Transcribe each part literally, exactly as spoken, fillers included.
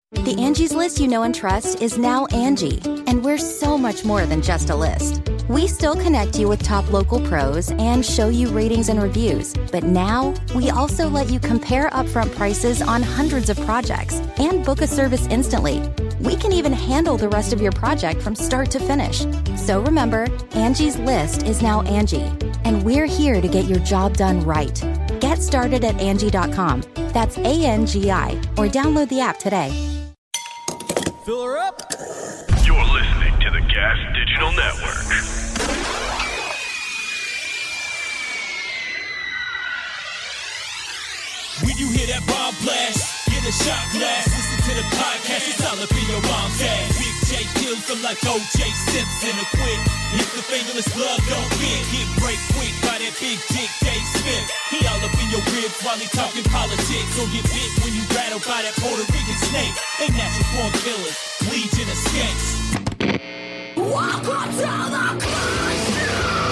The Angie's List you know and trust is now Angie, and we're so much more than just a list. We still connect you with top local pros and show you ratings and reviews, but now we also let you compare upfront prices on hundreds of projects and book a service instantly. We can even handle the rest of your project from start to finish. So remember, Angie's List is now Angie, and we're here to get your job done right. Get started at Angie dot com. That's A N G I, or download the app today. Fill her up. You're listening to the Gas Digital Network. When you hear that bomb blast, get a shot glass. Listen to the podcast, it's all up in your mom's ass. Big J kills them like O J Simpson. A quick, if the fingerless glove don't fit, get break quick by that big dick Dave Smith. He all up in your ribs while he talking politics. Or get bit when you rattled by that Puerto Rican snake. They natural born killers, legion of skanks. Welcome to the club.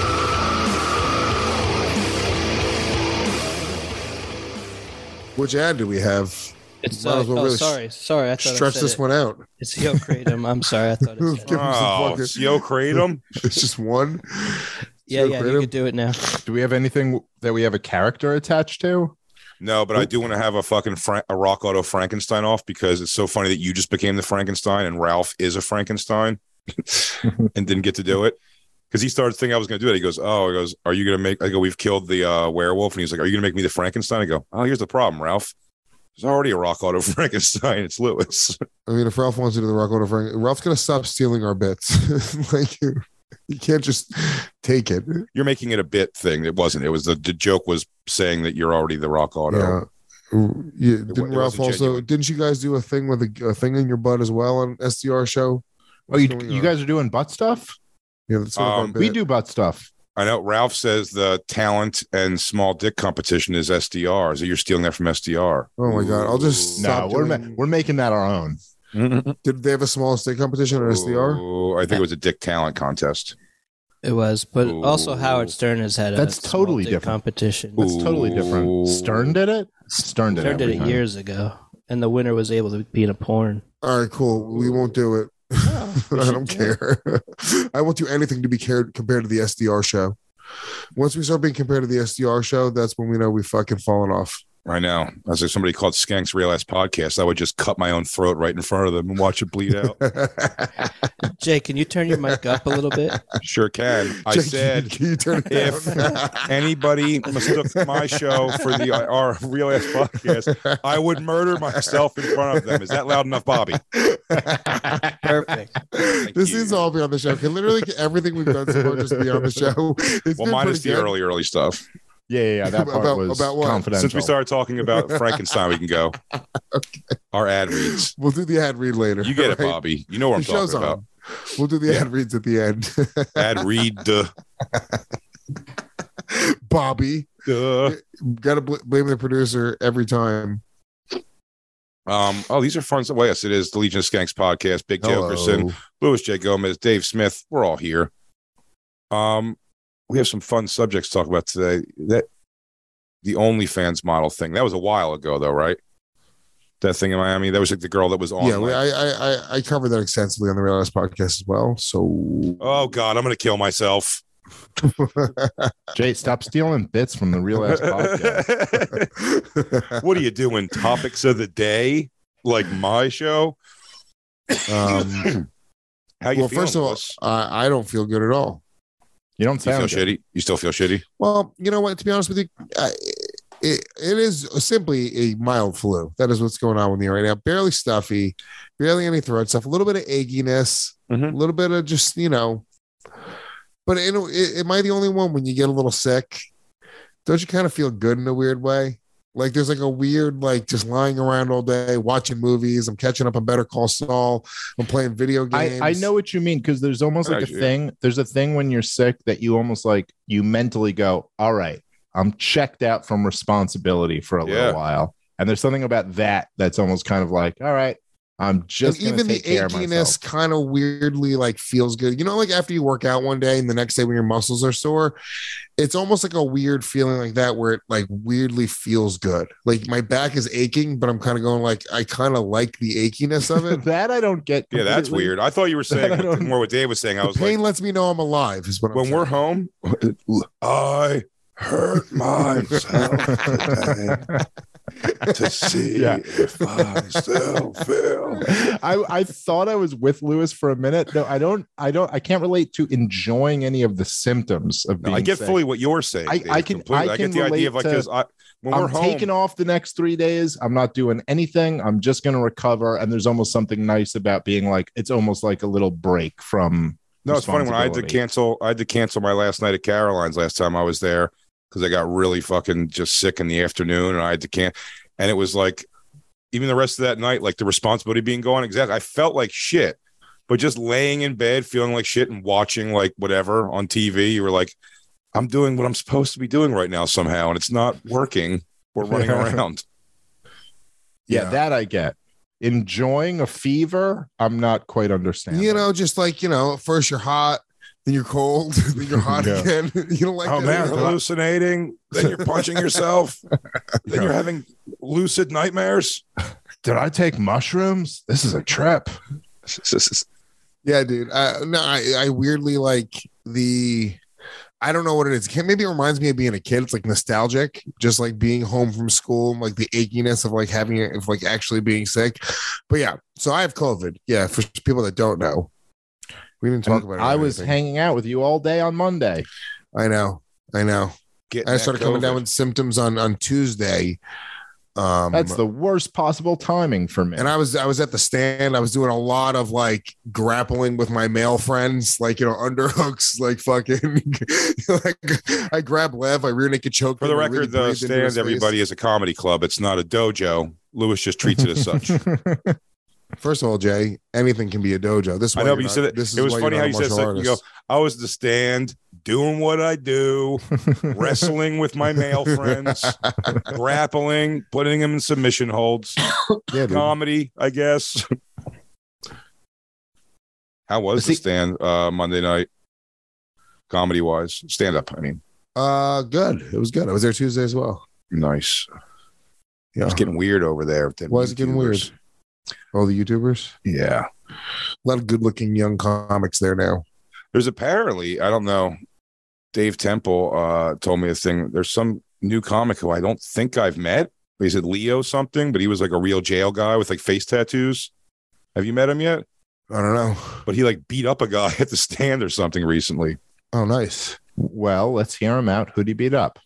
Which ad do we have? It's Might uh, as well oh, really sorry, sorry. I thought stretch I said this it. one out. It's Yo Kratom. I'm sorry. I thought it said Give it. him some Oh, fucking- Yo Kratom? It's just one. Yeah, Yo yeah. Kratom? You could do it now. Do we have anything that we have a character attached to? No, but I do want to have a fucking Fra- a Rock Auto Frankenstein off because it's so funny that you just became the Frankenstein and Ralph is a Frankenstein and didn't get to do it. Because he started thinking I was going to do it. He goes, oh, he goes, are you going to make, I go, we've killed the uh, werewolf. And he's like, are you going to make me the Frankenstein? I go, oh, here's the problem, Ralph. There's already a Rock Auto Frankenstein. It's Lewis. I mean, if Ralph wants to do the Rock Auto Frank, Ralph's gonna stop stealing our bits. Like you, you can't just take it. You're making it a bit thing. It wasn't. It was the, the joke was saying that you're already the Rock Auto. Yeah. Yeah, It wa- didn't it Ralph wasn't also? genuine. Didn't you guys do a thing with a, a thing in your butt as well on S D R show? Oh, you, What's going you on? guys are doing butt stuff? Yeah, that's sort of our Um, bit. We do butt stuff. I know Ralph says the talent and small dick competition is S D R. So you're stealing that from S D R. Oh my god! I'll just No, stop we're ma- doing- we're making that our own. Did they have a small state competition on S D R? Ooh, I think it was a dick talent contest. It was, but Ooh. also Howard Stern has had a That's small totally dick different. competition. That's totally Ooh. different. Stern did it. Stern did, Stern did every it time. years ago, and the winner was able to be in a porn. All right, cool. We won't do it. we I should don't do care. I won't do anything to be cared compared to the S D R show. Once we start being compared to the S D R show, that's when we know we've fucking fallen off. I know. As if somebody called Skanks Real Ass Podcast, I would just cut my own throat right in front of them and watch it bleed out. Jay, can you turn your mic up a little bit? Sure can. I Jake, said can you turn it if down? anybody mistook my show for the our Real Ass Podcast, I would murder myself in front of them. Is that loud enough, Bobby? Perfect. This you. needs to all be on the show. Can literally everything we've done so far just be on the show? It's Well, been minus pretty the good. early, early stuff. Yeah, yeah, yeah. That part About- was about what? confidential. Since we started talking about Frankenstein, we can go. Our ad reads. We'll do the ad read later. You get it, all right? Bobby. You know what I'm The show's talking about. on. We'll do the Yeah. ad reads at the end. Ad read. Duh. Bobby, Duh. gotta bl- blame the producer every time. Um, oh, these are fun. Well, yes, it is the Legion of Skanks podcast. Big J. Hello. Okerson, Louis J. Gomez, Dave Smith. We're all here. Um, we have some fun subjects to talk about today. That the OnlyFans model thing. That was a while ago, though, right? That thing in Miami. That was like the girl that was on. Yeah, we, like- I, I I I covered that extensively on the Real Ass podcast as well. So, oh God, I'm gonna kill myself. Jay, stop stealing bits from the Real Ass Podcast. What are you doing? Topics of the day, like my show. um, How you well, feeling, first of all, Louis? I, I don't feel good at all. You don't You feel sound good. shitty? You still feel shitty? Well, you know what? To be honest with you, I, it, it is simply a mild flu. That is what's going on with me right now. Barely stuffy, barely any throat stuff. A little bit of achiness, Mhm. a little bit of just you know. But you know, it, am I the only one when you get a little sick? Don't you kind of feel good in a weird way? Like there's like a weird, like just lying around all day, watching movies. I'm catching up on Better Call Saul. I'm playing video games. I, I know what you mean because there's almost like a Actually, yeah. thing. There's a thing when you're sick that you almost like you mentally go, all right, I'm checked out from responsibility for a Yeah. little while. And there's something about that that's almost kind of like, all right, I'm just and even even take the care of achiness myself. kind of weirdly like feels good. You know, like after you work out one day and the next day when your muscles are sore, it's almost like a weird feeling like that where it like weirdly feels good. Like my back is aching, but I'm kind of going like I kind of like the achiness of it. That I don't get. Yeah, that's completely. weird. I thought you were saying I don't- more what Dave was saying. I The was pain like, lets me know I'm alive. Is what I'm when we're saying. home, I hurt myself today to see Yeah. if I still feel. I, I thought I was with Lewis for a minute. No, I don't. I don't. I can't relate to enjoying any of the symptoms of No, being. I get sick. fully what you're saying. I- Dave, I can- completely. I I can get the idea of like relate to- because I when I'm we're home, taking off the next three days. I'm not doing anything. I'm just going to recover. And there's almost something nice about being like, it's almost like a little break from. No, it's funny when I had to responsibility. cancel. I had to cancel my last night at Caroline's last time I was there because I got really fucking just sick in the afternoon, and I had to can. And it was like, even the rest of that night, like the responsibility being gone. Exactly, I felt like shit, but just laying in bed, feeling like shit, and watching like whatever on T V, you were like, I'm doing what I'm supposed to be doing right now somehow, and it's not working. We're running around. Yeah, Yeah. that I get. Enjoying a fever, I'm not quite understanding. You know, just like, you know, first you're hot, then you're cold, then you're hot Yeah. again. You don't like Oh that man, either? hallucinating. Then you're punching yourself. Then you're having lucid nightmares. Did I take mushrooms? This is a trip. Yeah, dude. Uh, no, I, I weirdly like the. I don't know what it is. Maybe it reminds me of being a kid. It's like nostalgic, just like being home from school, and like the achiness of like having it, of like actually being sick. But yeah, so I have COVID. Yeah, for people that don't know, we didn't talk And about it. or I was anything. hanging out with you all day on Monday. I know. I know. Getting I that started coming down COVID. with symptoms on on Tuesday. Um, That's the worst possible timing for me. and I was I was at the stand. I was doing a lot of like grappling with my male friends, like you know underhooks, like fucking. like I grabbed Lev, I rear naked choked. For the him, I record, really the breathed into his stand, face. everybody, is a comedy club. It's not a dojo. Lewis just treats it as such. First of all, Jay, anything can be a dojo. This is I why know, you're but you not- said it. This is It was why funny you're how not you a said martial something. You go, artist. I was the stand doing what I do, wrestling with my male friends, grappling, putting them in submission holds. Yeah, dude. Comedy, I guess. How was See- the stand uh, Monday night? Comedy wise, stand up. I mean, Uh, good. It was good. I was there Tuesday as well. nice. Yeah, It's getting weird over there. with them Why is it getting YouTubers. weird? All the YouTubers, Yeah. a lot of good-looking young comics there now. There's apparently, I don't know, Dave Temple uh, told me a thing. There's some new comic who I don't think I've met. He said Leo something, but he was like a real jail guy with like face tattoos. Have you met him yet? I don't know. But he like beat up a guy at the stand or something recently. Oh, nice. Well, let's hear him out. Who'd he beat up?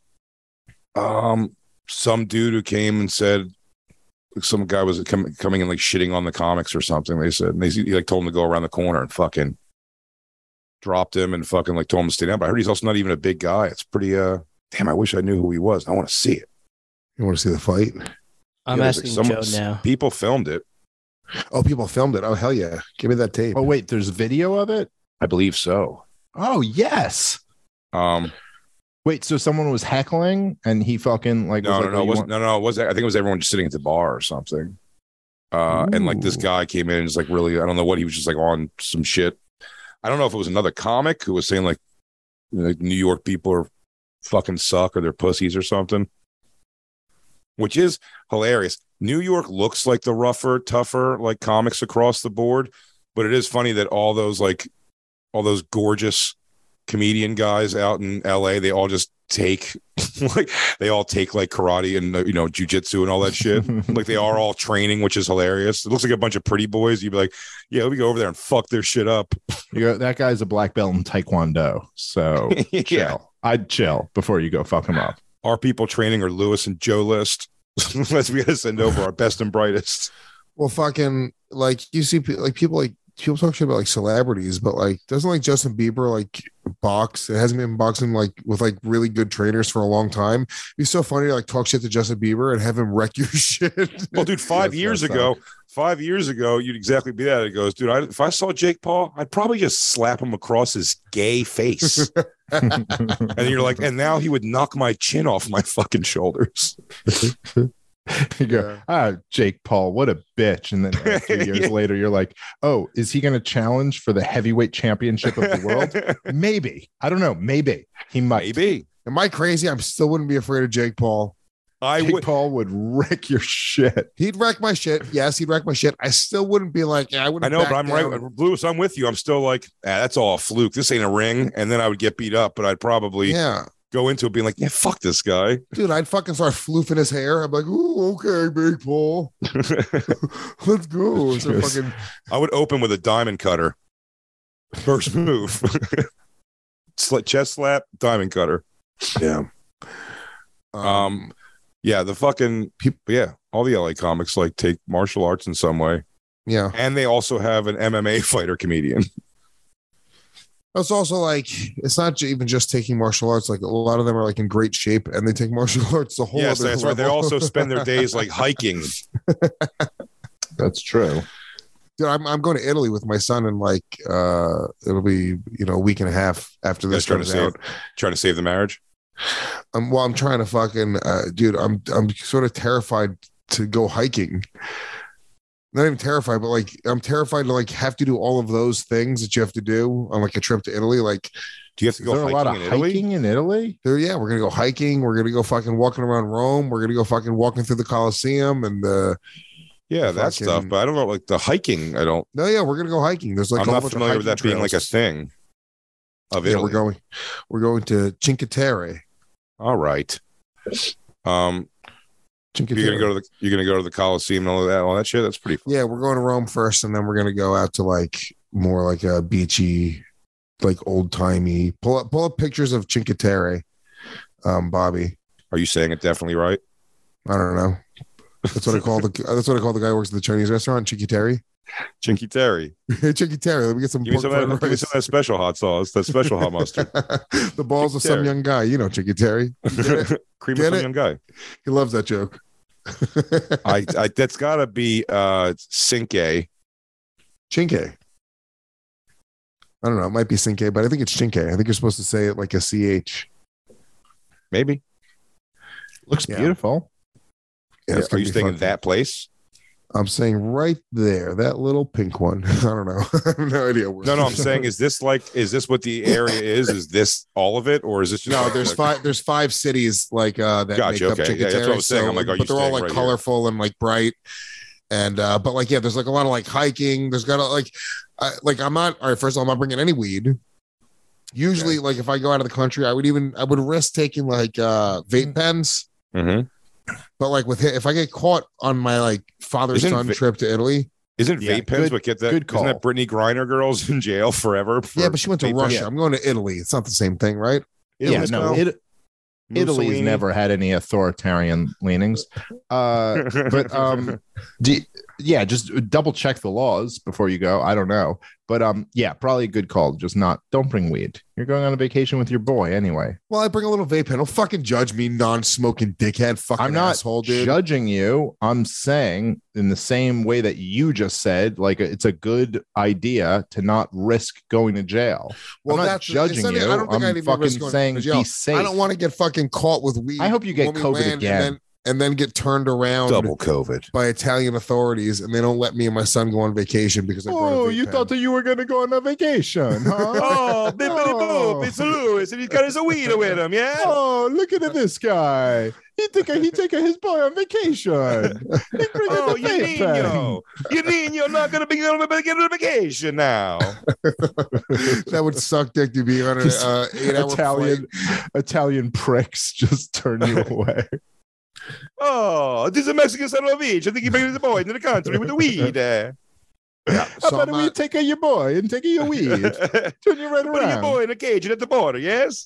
Um, some dude who came and said some guy was com- coming and like shitting on the comics or something. They said, and they he like told him to go around the corner and fucking dropped him and fucking like told him to stay down. But I heard he's also not even a big guy. It's pretty. Uh, damn, I wish I knew who he was. I want to see it. You want to see the fight? I'm Yeah, there's, like, asking someone- Joe now. People filmed it. Oh, people filmed it. Oh, hell yeah! Give me that tape. Oh, wait, there's video of it? I believe so. Oh, yes. Um, Wait, so someone was heckling and he fucking like, no, was no, like, no, "Oh, it you wasn't, want-" no, no, it was. I think it was everyone just sitting at the bar or something. Uh, and like this Ooh. guy came in and was like really, I don't know what he was just like on some shit. I don't know if it was another comic who was saying like, like New York people are fucking suck or they're pussies or something, which is hilarious. New York looks like the rougher, tougher like comics across the board, but it is funny that all those like all those gorgeous comedian guys out in L A, they all just take like they all take like karate and uh, you know jujitsu and all that shit. Like they are all training, which is hilarious. It looks like a bunch of pretty boys. You'd be like, yeah, let me go over there and fuck their shit up. You go, that guy's a black belt in Taekwondo. So Yeah. chill. I'd chill before you go fuck him up. Our people training are Lewis and Joe List. Let's we gotta send over our best and brightest. Well, fucking like you see, pe- like people like people talk shit about like celebrities, but like doesn't like Justin Bieber like box? It hasn't been boxing like with like really good trainers for a long time. It'd be so funny to like talk shit to Justin Bieber and have him wreck your shit. Well, dude, five That's years messed ago, up. five years ago, you'd exactly be that. It goes, dude, I, if I saw Jake Paul, I'd probably just slap him across his gay face. And you're like, and now he would knock my chin off my fucking shoulders. You go, Yeah. ah, Jake Paul, what a bitch. And then a few years Yeah. later, you're like, oh, is he going to challenge for the heavyweight championship of the world? Maybe. I don't know. Maybe he might. Maybe. Am I crazy? I still wouldn't be afraid of Jake Paul. I Jake would. Paul would wreck your shit. He'd wreck my shit. Yes, he'd wreck my shit. I still wouldn't be like, yeah, I wouldn't. I know, back but I'm down. right. Lewis, I'm with you. I'm still like, ah, that's all a fluke. This ain't a ring. And then I would get beat up, but I'd probably Yeah, go into it being like, yeah, fuck this guy. dude, I'd fucking start floofing his hair. I'm like, ooh, okay, Big Paul, let's go. So Yes. fucking, I would open with a diamond cutter. First move. Sla- chest slap, diamond cutter. yeah. Um, yeah, the fucking people, yeah, all the L A comics like take martial arts in some way. yeah. And they also have an M M A fighter comedian. It's also like it's not j- even just taking martial arts. Like a lot of them are like in great shape, and they take martial arts the whole. Yes, other that's right. They level. also spend their days like hiking. That's true. Dude, I'm I'm going to Italy with my son, and like uh, it'll be you know a week and a half after Just this trying to comes save, out. trying to save the marriage. Um, well, I'm trying to fucking uh, dude. I'm I'm sort of terrified to go hiking. Not even terrified, but like I'm terrified to like have to do all of those things that you have to do on like a trip to Italy. Like, Do you have to Is go there a hiking lot of in Italy? hiking in Italy? there, yeah, we're gonna go hiking. We're gonna go fucking walking around Rome. We're gonna go fucking walking through the Colosseum and uh Yeah, that fucking- stuff. But I don't know, like the hiking. I don't. no, yeah, we're gonna go hiking. There's like I'm a whole not bunch of familiar with that hiking being like a trails. thing. Of Yeah, Italy. we're going. We're going to Cinque Terre. All right. Um, Cinque you're gonna Terre. go to the you're gonna go to the Coliseum and all of that, all that shit. That's pretty fun. Yeah, we're going to Rome first, and then we're gonna go out to like more like a beachy, like old timey. Pull up, pull up pictures of Cinque Terre, um, Bobby. Are you saying it definitely right? I don't know. That's what I call the. That's what I call the guy who works at the Chinese restaurant, Cinque Terre. Chinky Terry. Cinque Terre. Let me get some. Give me some, pork of that, fried give me some of that special hot sauce, that special hot mustard. rice. The balls of Cinque some Terre. young guy. You know, Cinque Terre. Cream Get of some it? young guy. He loves that joke. I, I that's gotta be uh Cinque. Cinque. I don't know. It might be Cinque, but I think it's Cinque. I think you're supposed to say it like a C H. Maybe. Looks Yeah. beautiful. Yeah, it's Are gonna you be staying fun. at that place? I'm saying right there, that little pink one. I don't know. I have no idea. Where No, no, I'm saying is this like is this what the area is? Is this all of it? Or is this just no. like- There's like- five. There's five cities like uh that Gotcha, make up okay. Cinque Yeah, that's what I Terre, was saying. I'm like, are you but they're all staying like right here? colorful and like bright. And uh, but like yeah, there's like a lot of like hiking. There's got to like, I, like I'm not all right. First of all, I'm not bringing any weed. Usually, like if I go out of the country, I would even I would risk taking like uh vape pens. Mhm. But like with if I get caught on my like father Isn't son va- trip to Italy, Isn't Yeah, vape pens good- what get that? good Isn't call. that Brittany Griner girls in jail forever? for yeah, but she went to vape Russia. pens? I'm going to Italy. It's not the same thing, right? Yeah, Italy's no, cool. it, Italy's Mussolini. never had any authoritarian leanings. Uh, but um, do, yeah, just double check the laws before you go. I don't know, but um, yeah, probably a good call. Just not don't bring weed. You're going on a vacation with your boy anyway. Well, I bring a little vape pen. Don't fucking judge me, non-smoking dickhead. Fucking I'm not asshole, dude. judging you. I'm saying in the same way that you just said, like it's a good idea to not risk going to jail. well, I'm not that's judging it's not- you. I don't think I'm I'd even fucking risk going to saying jail. be safe. I don't want to get fucking caught with weed. I hope you get when we COVID land again. and then, and then get turned around Double COVID. by Italian authorities, and they don't let me and my son go on vacation because I brought a Oh, vape you pen. thought that you were going to go on a vacation, huh? Oh, bippity Oh. boop! It's Lewis, and he's got his weed with him. Yeah. Oh, look at this guy. He took a, he taking his boy on vacation. He bring Oh, in you the vape pen. Nino. You mean you're not going to be on a vacation now? That would suck dick to be on an Just uh, eight-hour Italian flight. Italian pricks just turn you away. Oh, this is a Mexican son of a bitch. I think he brings the boy into the country with the weed. Uh. Yeah, How so about I'm we not- take your boy and take your weed? Turn you right Putting your around. boy in a cage at the border, yes?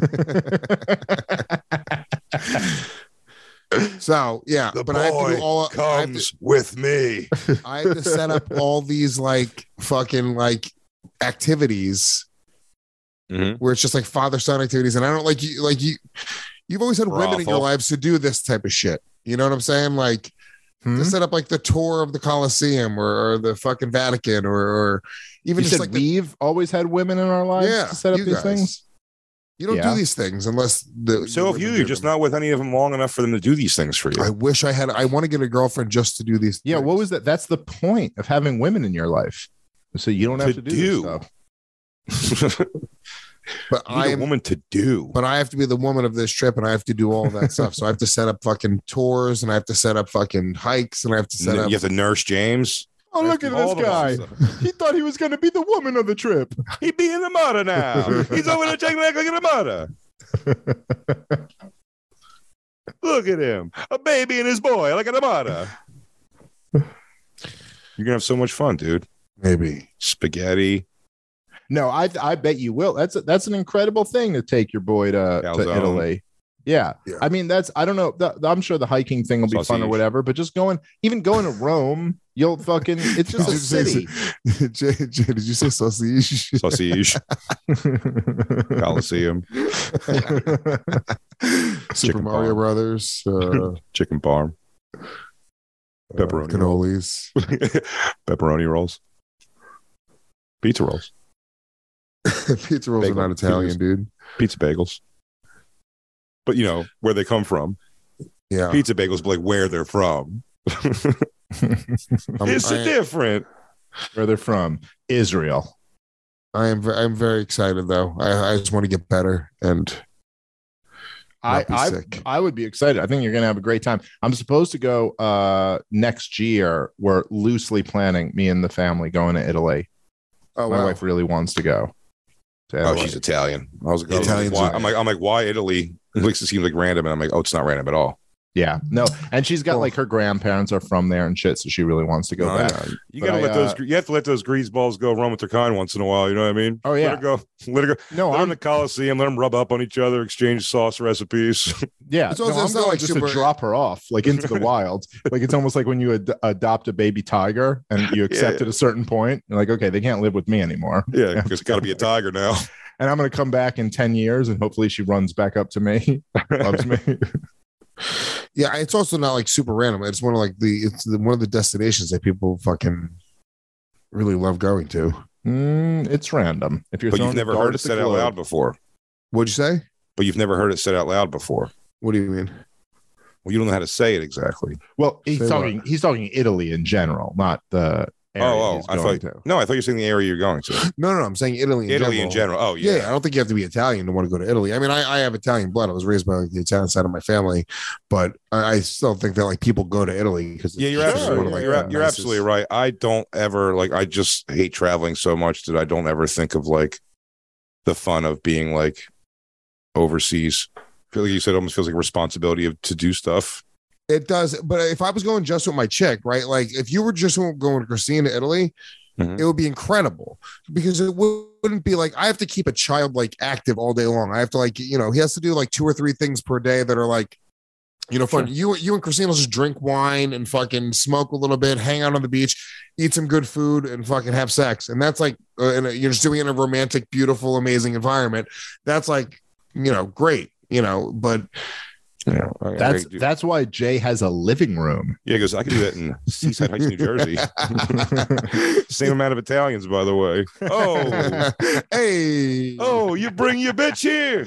So yeah, The but I have to do boy all. I have to, Comes with me. I have to set up all these like fucking like activities Mhm. where it's just like father son activities, and I don't like you like you. You've always had women in your Brothel. lives to do this type of shit. You know what I'm saying? Like Hmm? to set up like the tour of the Colosseum or, or the fucking Vatican or, or even You just said like the, we've always had women in our lives Yeah, to set up you these guys. things. You don't Yeah. do these things unless the. So if you, women you're do just them. not with any of them long enough for them to do these things for you. I wish I had. I want to get a girlfriend just to do these. Yeah, things. what was that? That's the point of having women in your life, so you don't have To to do, do. this stuff. But I I need a am. woman to do. But I have to be the woman of this trip, and I have to do all that stuff. So I have to set up fucking tours, and I have to set up fucking hikes, and I have to set you up. have to nurse James. Oh, look at All this the guy! stuff. He thought he was going to be the woman of the trip. He be in the mother now. He's over there checking back like in the mother. Look at him. A baby and his boy, like in the mother. You're gonna have so much fun, dude. Maybe. Spaghetti. No, I I bet you will. That's a, that's an incredible thing to take your boy to, to Calzone. Italy. Yeah. Yeah. I mean, that's I don't know. The, I'm sure the hiking thing will be fun or Sausage. whatever. But just going, even going to Rome, you'll fucking. It's just a city. Jay, Jay, did you say sausage? Sausage. Coliseum. Super Chicken Mario parm. Brothers. Uh, Chicken parm. Pepperoni uh, cannolis. Pepperoni rolls. Pizza rolls. Pizza rolls Bagel. are not Italian, Pizzas. dude. Pizza bagels. But you know where they come from. Yeah. Pizza bagels, but like where they're from. I'm- it's I, different. Where they're from, Israel. I am. ve- I'm very excited though. I, I just want to get better and. I not be I, sick. I would be excited. I think you're going to have a great time. I'm supposed to go uh next year. We're loosely planning, me and the family going to Italy. Oh My wow. wife really wants to go. to Oh, Italy. she's Italian. I was like, Italians why? are- I'm like, I'm like, why Italy? It makes it seem like random, and I'm like, oh, it's not random at all. Yeah, no, and she's got Cool. like her grandparents are from there and shit, so she really wants to go No, I back. know. You But gotta I, let those. uh, You have to let those grease balls go run with their kind once in a while. You know what I mean? Oh, yeah. Let her go. Let her go. No, Let them in I'm the Coliseum. Let them rub up on each other. Exchange sauce recipes. yeah, It's no, also- I'm it's not going like just super- to drop her off like into the wild. Like it's almost like when you ad- adopt a baby tiger and you accept Yeah. at a certain point. You're like, okay, they can't live with me anymore, yeah, because it's got to be a tiger now. and I'm going to come back in ten years, and hopefully she runs back up to me, loves me. Yeah, it's also not like super random. It's one of like the it's the, one of the destinations that people fucking really love going to. Mm, it's random. If you're But you've throwing a never dart heard at it the said out globe- loud before. What'd you say? But you've never heard it said out loud before. What do you mean? Well, you don't know how to say it exactly. Well, he's Say talking. He's talking Italy in general, not the area Oh, oh, he's I going thought. to. No, I thought you were saying the area you're going to. No, no, no. I'm saying Italy. In Italy general. in general. Oh, Yeah. yeah. I don't think you have to be Italian to want to go to Italy. I mean, I, I have Italian blood. I was raised by like the Italian side of my family, but I, I still think that like people go to Italy because Yeah, you're Sure, absolutely yeah, right. You're, yeah. you're absolutely right. I don't ever like. I just hate traveling so much that I don't ever think of like the fun of being like overseas. I feel like you said it almost feels like a responsibility of to do stuff. It does. But if I was going just with my chick, right? Like if you were just going to Christine to Italy, Mhm. it would be incredible because it wouldn't be like I have to keep a child like active all day long. I have to like, you know, he has to do like two or three things per day that are like, you know, fun. You you and Christine will just drink wine and fucking smoke a little bit, hang out on the beach, eat some good food, and fucking have sex. And that's like, uh, and you're just doing it in a romantic, beautiful, amazing environment. That's like, you know, great, you know, but You know, I- I That's do- that's why Jay has a living room. yeah, because I could do that in Seaside Heights, New Jersey. Same amount of Italians, by the way. Oh, hey, oh, you bring your bitch here.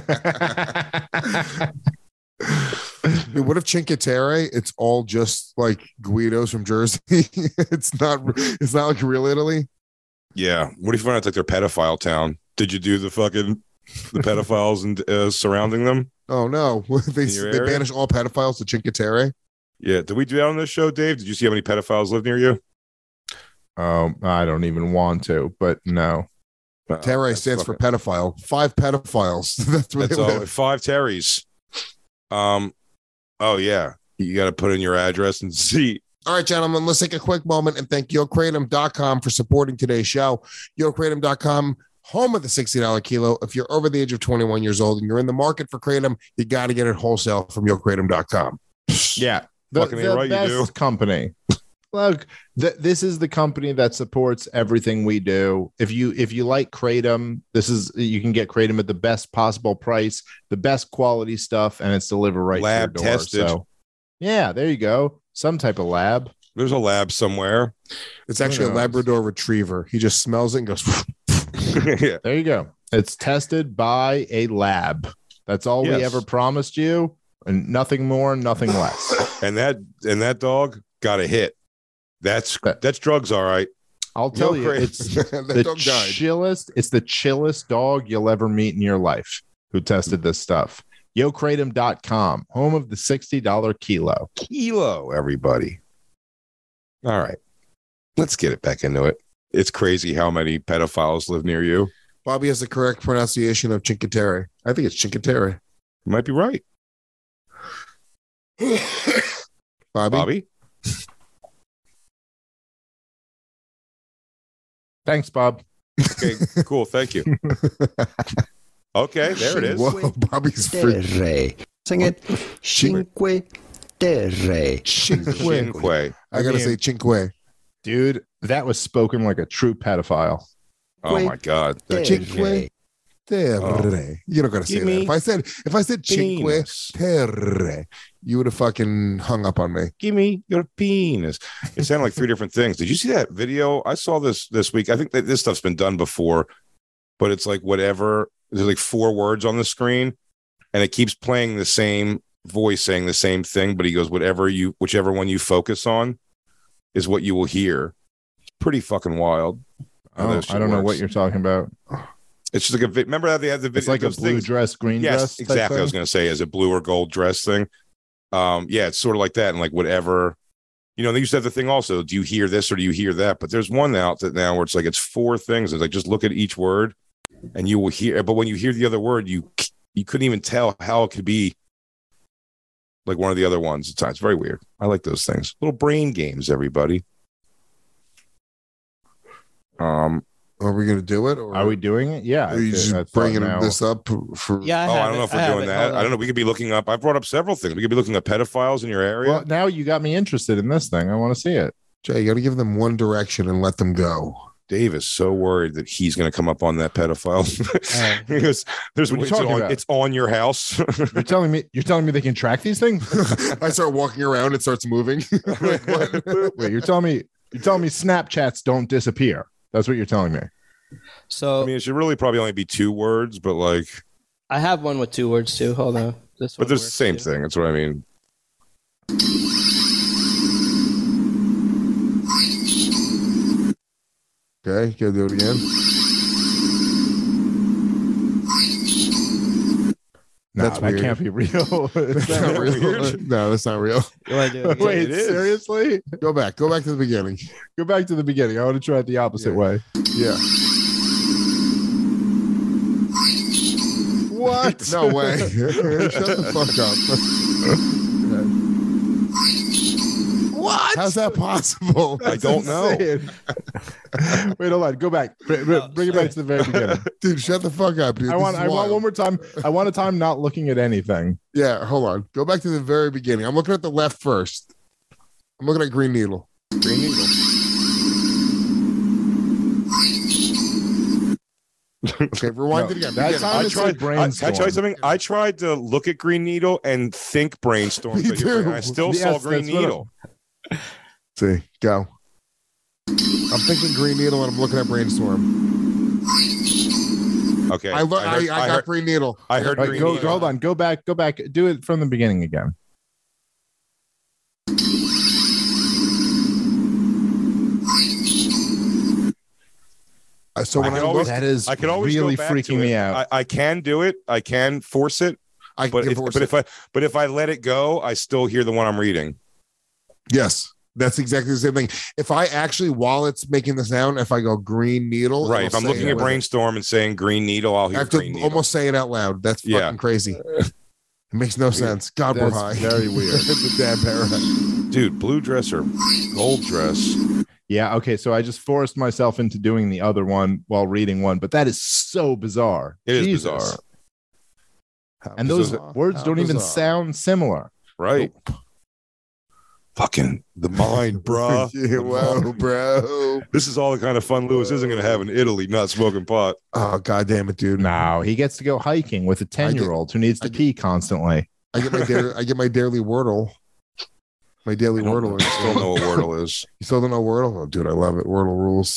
Dude, what if Cinque Terre? It's all just like Guidos from Jersey. it's not. It's not like real Italy. Yeah. What if you find out it's like their pedophile town? Did you do the fucking the pedophiles and uh, surrounding them? Oh no, they In your they area? banish all pedophiles to Cinque Terre. Yeah. Did we do that on this show, Dave? Did you see how many pedophiles live near you? Um, I don't even want to, but no. Uh, Terre that's stands for fucking- pedophile. Five pedophiles. That's where That's they all. live. Five Terrys. Um. Oh yeah. You got to put in your address and see. All right, gentlemen, let's take a quick moment and thank Yo Kratom dot com for supporting today's show. Yo Kratom dot com, home of the sixty dollars kilo. If you're over the age of twenty-one years old and you're in the market for Kratom, you got to get it wholesale from Yo Kratom dot com. Yeah, the, Fucking the right you best do. company. Look, th- this is the company that supports everything we do. If you if you like Kratom, this is you can get Kratom at the best possible price, the best quality stuff, and it's delivered right Lab to your door. tested. So, yeah, there you go. Some type of lab. There's a lab somewhere. It's actually a knows? Labrador Retriever. He just smells it and goes. Yeah. There you go. It's tested by a lab. That's all we Yes. ever promised you, and nothing more, nothing less. And that and that dog got a hit. That's That- that's drugs, all right. I'll tell Yo, you, Chris. it's that the dog died. chillest. It's the chillest dog you'll ever meet in your life who tested this stuff. yo kratom dot com, home of the sixty dollars kilo. Kilo, everybody. All right. Let's get it back into it. It's crazy how many pedophiles live near you. Bobby has the correct pronunciation of Cinqueterre. I think it's Cinqueterre. You might be right. Bobby? Bobby? Thanks, Bob. Okay, cool. Thank you. Okay, there it is. Whoa, Bobby's free. Terre. Sing it. Cinque Terre. Cinque. Cinque. I gotta I mean- say Cinque. Dude, that was spoken like a true pedophile. Oh my God. That Cinque Terre. Terre. Oh. You don't gotta say Give that. me If I said if I said Cinque penis. Terre, you would have fucking hung up on me. Give me your penis. It sounded like three different things. Did you see that video? I saw this this week. I think that this stuff's been done before, but it's like whatever. There's like four words on the screen, and it keeps playing the same voice saying the same thing. But he goes, "Whatever you, whichever one you focus on, is what you will hear." It's pretty fucking wild. how Oh, that shit I don't know works. what you're talking about. It's just like a. vi- Remember how they had the video? It's like a those blue things? dress, green Yes, dress. type exactly. I was thing? going to say, as a blue or gold dress thing. Um, yeah, it's sort of like that, and like whatever, you know. They used to have the thing also. Do you hear this or do you hear that? But there's one out that now where it's like it's four things. It's like just look at each word, and you will hear. But when you hear the other word, you you couldn't even tell how it could be like one of the other ones. It's, it's very weird. I like those things. Little brain games, everybody. Um. Are we gonna do it? Or Are we doing it? Yeah. Are you I- just I thought bringing now- this up for? Yeah, I oh, I have don't it. know if I we're have doing it. that. Hold I don't on. know. We could be looking up. I brought up several things. We could be looking at pedophiles in your area. Well, now you got me interested in this thing. I want to see it. Jay, you got to give them one direction and let them go. Dave is so worried that he's going to come up on that pedophile. Uh, he goes, "There's What are you it's talking on, about? it's on your house." You're telling me you're telling me they can track these things? I start walking around, it starts moving. Like, what? Wait, you're telling me you're telling me Snapchats don't disappear. That's what you're telling me. So I mean, it should really probably only be two words, but like, I have one with two words too. Hold on. This one but there's the works, same too. thing. That's what I mean. Okay, can I do it again? No, That's that weird. can't be real. It's That's not not real. weird? No, that's not real. You wanna do it again? Wait, it is. seriously? Go back. Go back to the beginning. Go back to the beginning. I want to try it the opposite Yeah. way. Yeah. What? No way. Shut the fuck up. What? How's that possible? I don't know. Insane. Wait, hold on. Go back. Bring, bring- bring it back to the very beginning. Dude, shut the fuck up, dude. I This want. is I want wild. one more time. I want a time not looking at anything. Yeah, hold on. Go back to the very beginning. I'm looking at the left first. I'm looking at Green Needle. Green needle. Okay, rewind No, it again. that Beginning. time I it's tried. like I, can I brainstorm. tell you something? I tried to look at Green Needle and think brainstorm. Me but you're right, too. I still Yes, saw Green that's what I- Needle. See, go. I'm thinking Green Needle and I'm looking at Brainstorm. Okay, I, lo- I, heard, I, got heard, Green Needle. I heard All right, Green go, Needle. hold on. Go back. Go back. Do it from the beginning again. Uh, So I when can I, always- look, That is I can always really go back freaking to me it. out. I, I can do it. I can force it. I But can if, force but it. if I but if I let it go, I still hear the one I'm reading. Yes, that's exactly the same thing. If I actually, while it's making the sound, if I go Green Needle, Right. it'll If I'm say looking it at with it. brainstorm and saying Green Needle, I'll I hear have to Green Needle. almost say it out loud. That's fucking Yeah. crazy. It makes no sense. God, we're That's high. very weird. the dad parrot. Dude, blue dress or gold dress. Yeah. Okay. So I just forced myself into doing the other one while reading one, but that is so bizarre. It is Jesus. bizarre. How And those bizarre. words How don't even bizarre. sound similar. Right. Fucking the mind, bruh. Yeah, The whoa, mind. bro. This is all the kind of fun Lewis isn't going to have in Italy, not smoking pot. Oh, god damn it, dude. No, he gets to go hiking with a ten-year-old who needs to I get- pee constantly. I get my dare, I get my daily Wordle. My daily I don't Wordle. know. I still know what Wordle is. You still don't know Wordle? Oh, dude, I love it. Wordle rules.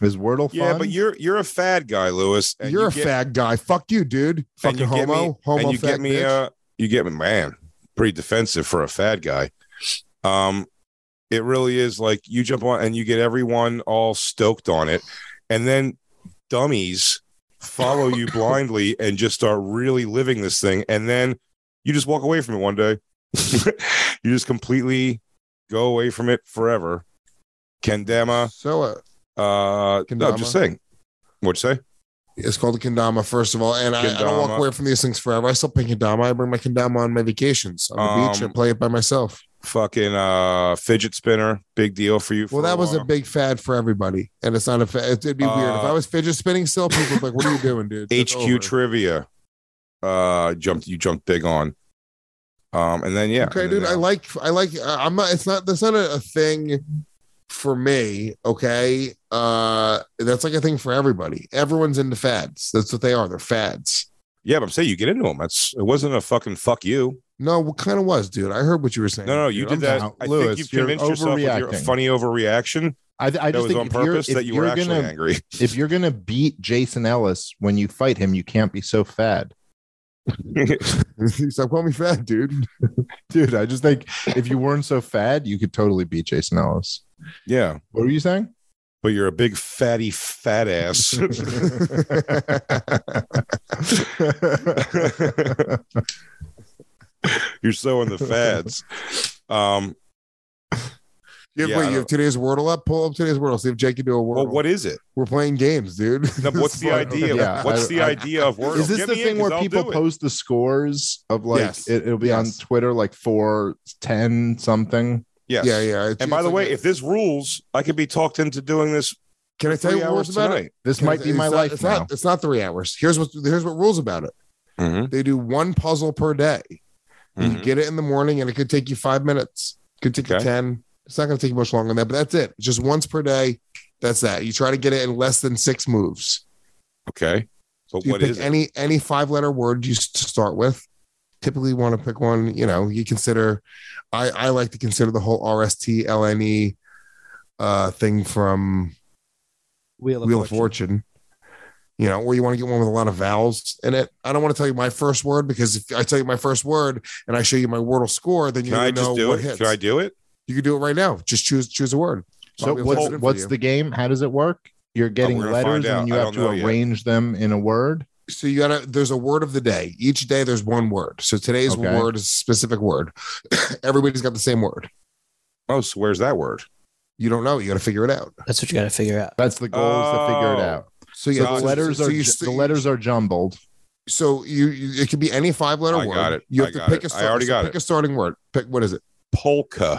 Is Wordle fun? Yeah, but you're you're a fad guy, Lewis. and You're you a get- fag guy. Fuck you, dude. and Fucking you get homo. me, homo and you fag get me bitch. uh you get me man pretty defensive for a fad guy. Um it really is like you jump on and you get everyone all stoked on it, and then dummies follow you blindly and just start really living this thing, and then you just walk away from it one day. You just completely go away from it forever. Kendama. So uh, Uh no, I'm just Kendama. saying. What'd you say? it's called a kendama, first of all, and I, I don't walk Kendama. away from these things forever. I still play kendama. I bring my kendama on my vacations on the beach Um, and play it by myself. Fucking uh fidget spinner, big deal for you. For Well, that was a while. big fad for everybody, and it's not a fad. It'd be weird if Uh, I was fidget spinning still. People would be like, "What are you doing, dude?" That's H Q over. trivia. Uh, jumped you jumped big on. Um, and then yeah, Okay, and then dude. I now- like. I like. uh, I'm not. It's not. That's not a, a thing for me. Okay. Uh, that's like a thing for everybody. Everyone's into fads. That's what they are. They're fads. Yeah, but I'm saying you get into them. That's it wasn't a fucking fuck you. No, what kind of was, dude? I heard what you were saying. No, no, you dude. did I'm that. down. I Lewis, think you've you're convinced yourself with your overreacting. funny overreaction. I, I That just was think on if you're, purpose. if That you were you're actually gonna angry. if you're gonna beat Jason Ellis when you fight him, you can't be so fad, Stop calling me fat, dude. dude. I just think if you weren't so fad, you could totally beat Jason Ellis. Yeah, What were you saying? but you're a big fatty fat ass. You're so in the fads. Um, You have, Yeah, wait, I you have don't- today's Wordle up? Pull up today's Wordle. See if Jake can do a Wordle. well, what is it? We're playing games, dude. No, but what's It's the fun. idea? Yeah, what's I- the I- idea of Wordle? Is this Get the me in, thing 'cause where I'll people do it. post the scores of like Yes. it, it'll be on Yes. Twitter like four ten something? Yes. Yeah, yeah. It's- And by it's the like way, a- if this rules, I could be talked into doing this can I tell three you hours rules about it? tonight. This Can I- might be it's my not- life it's now. Not, it's not three hours. Here's what here's what rules about it. Mm-hmm. They do one puzzle per day. You Mhm. get it in the morning, and it could take you five minutes. Could take you Okay. ten. It's not going to take you much longer than that, but that's it. Just once per day. That's that. You try to get it in less than six moves. Okay. So So you what pick is it? any any five letter word you s- to start with. Typically, want to pick one. You know, you consider. I I like to consider the whole R S T L N E uh, thing from Wheel of Wheel Fortune. of Fortune. You know, or you want to get one with a lot of vowels in it. I don't want to tell you my first word because if I tell you my first word and I show you my Wordle score, then Can you're I gonna know just do what it? hits. Can I do it? You can do it right now. Just choose choose a word. So Probably what's will fit in for what's you. the game? How does it work? You're getting we're gonna letters find out. and you I have don't to know yet. arrange them in a word. So you gotta. There's a word of the day. Each day there's one word. So today's Okay. word is a specific word. Everybody's got the same word. Oh, so where's that word? You don't know. You got to figure it out. That's what you got to figure out. That's the goal is to figure it Oh. out. So So yeah, the letters so are you, ju- the letters are jumbled. So you, you it could be any five letter I word. got it. You I have to got pick it. a. I already so got pick it. a starting word. Pick what is it? Polka.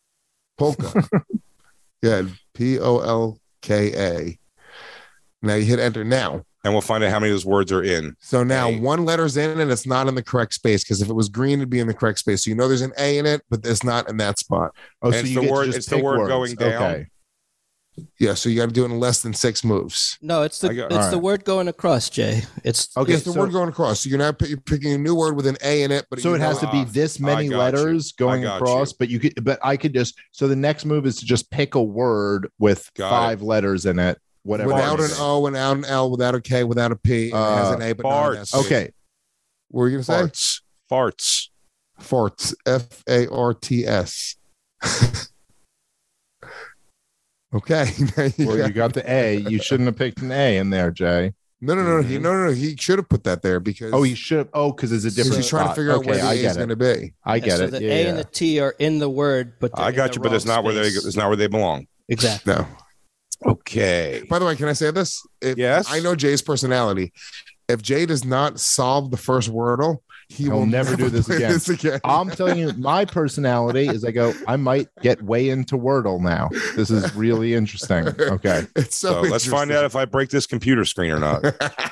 Polka. Yeah, P O L K A. Now you hit enter. Now, And we'll find out how many of those words are in. so now A. one letter's in and it's not in the correct space because if it was green, it'd be in the correct space. So you know there's an A in it, but it's not in that spot. Oh, And so it's you the get word- to just it's the pick word words. going down. Okay. Yeah, so you got to do it in less than six moves. No, it's the I got- it's the alright. word going across, Jay. It's Okay. Yes, the so, word going across. So you're not you're picking a new word with an A in it, but so you it has know- to be Ah, this many I got you. letters going I got across, you. but you could but I could just so the next move is to just pick a word with Got five letters in it. Whatever. without it an is. O, without an L, without a K, without a P, and it has Uh, an A, but not an farts. S. Okay. What were you gonna say? Farts. Farts. Farts. F A R T S. Okay. Now you Well, got- you got the A. You shouldn't have picked an A in there, Jay. no, no, no, Mm-hmm. he, no, no, no. He should have put that there because Oh, you should have. Oh, because it's a because different. he's trying to spot. figure out okay, where the I A get is it. going to be. I get so it. the yeah, A yeah. and the T are in the word, but they're I in got the you, but it's wrong not where they space. it's not where they belong. Exactly. No. Okay. By the way, can I say this? If, Yes. I know Jay's personality. If Jay does not solve the first Wordle, he He'll will never do this play again. This again. I'm telling you, my personality is I go, I might get way into Wordle now. This is really interesting. Okay. It's so, So let's find out if I break this computer screen or not.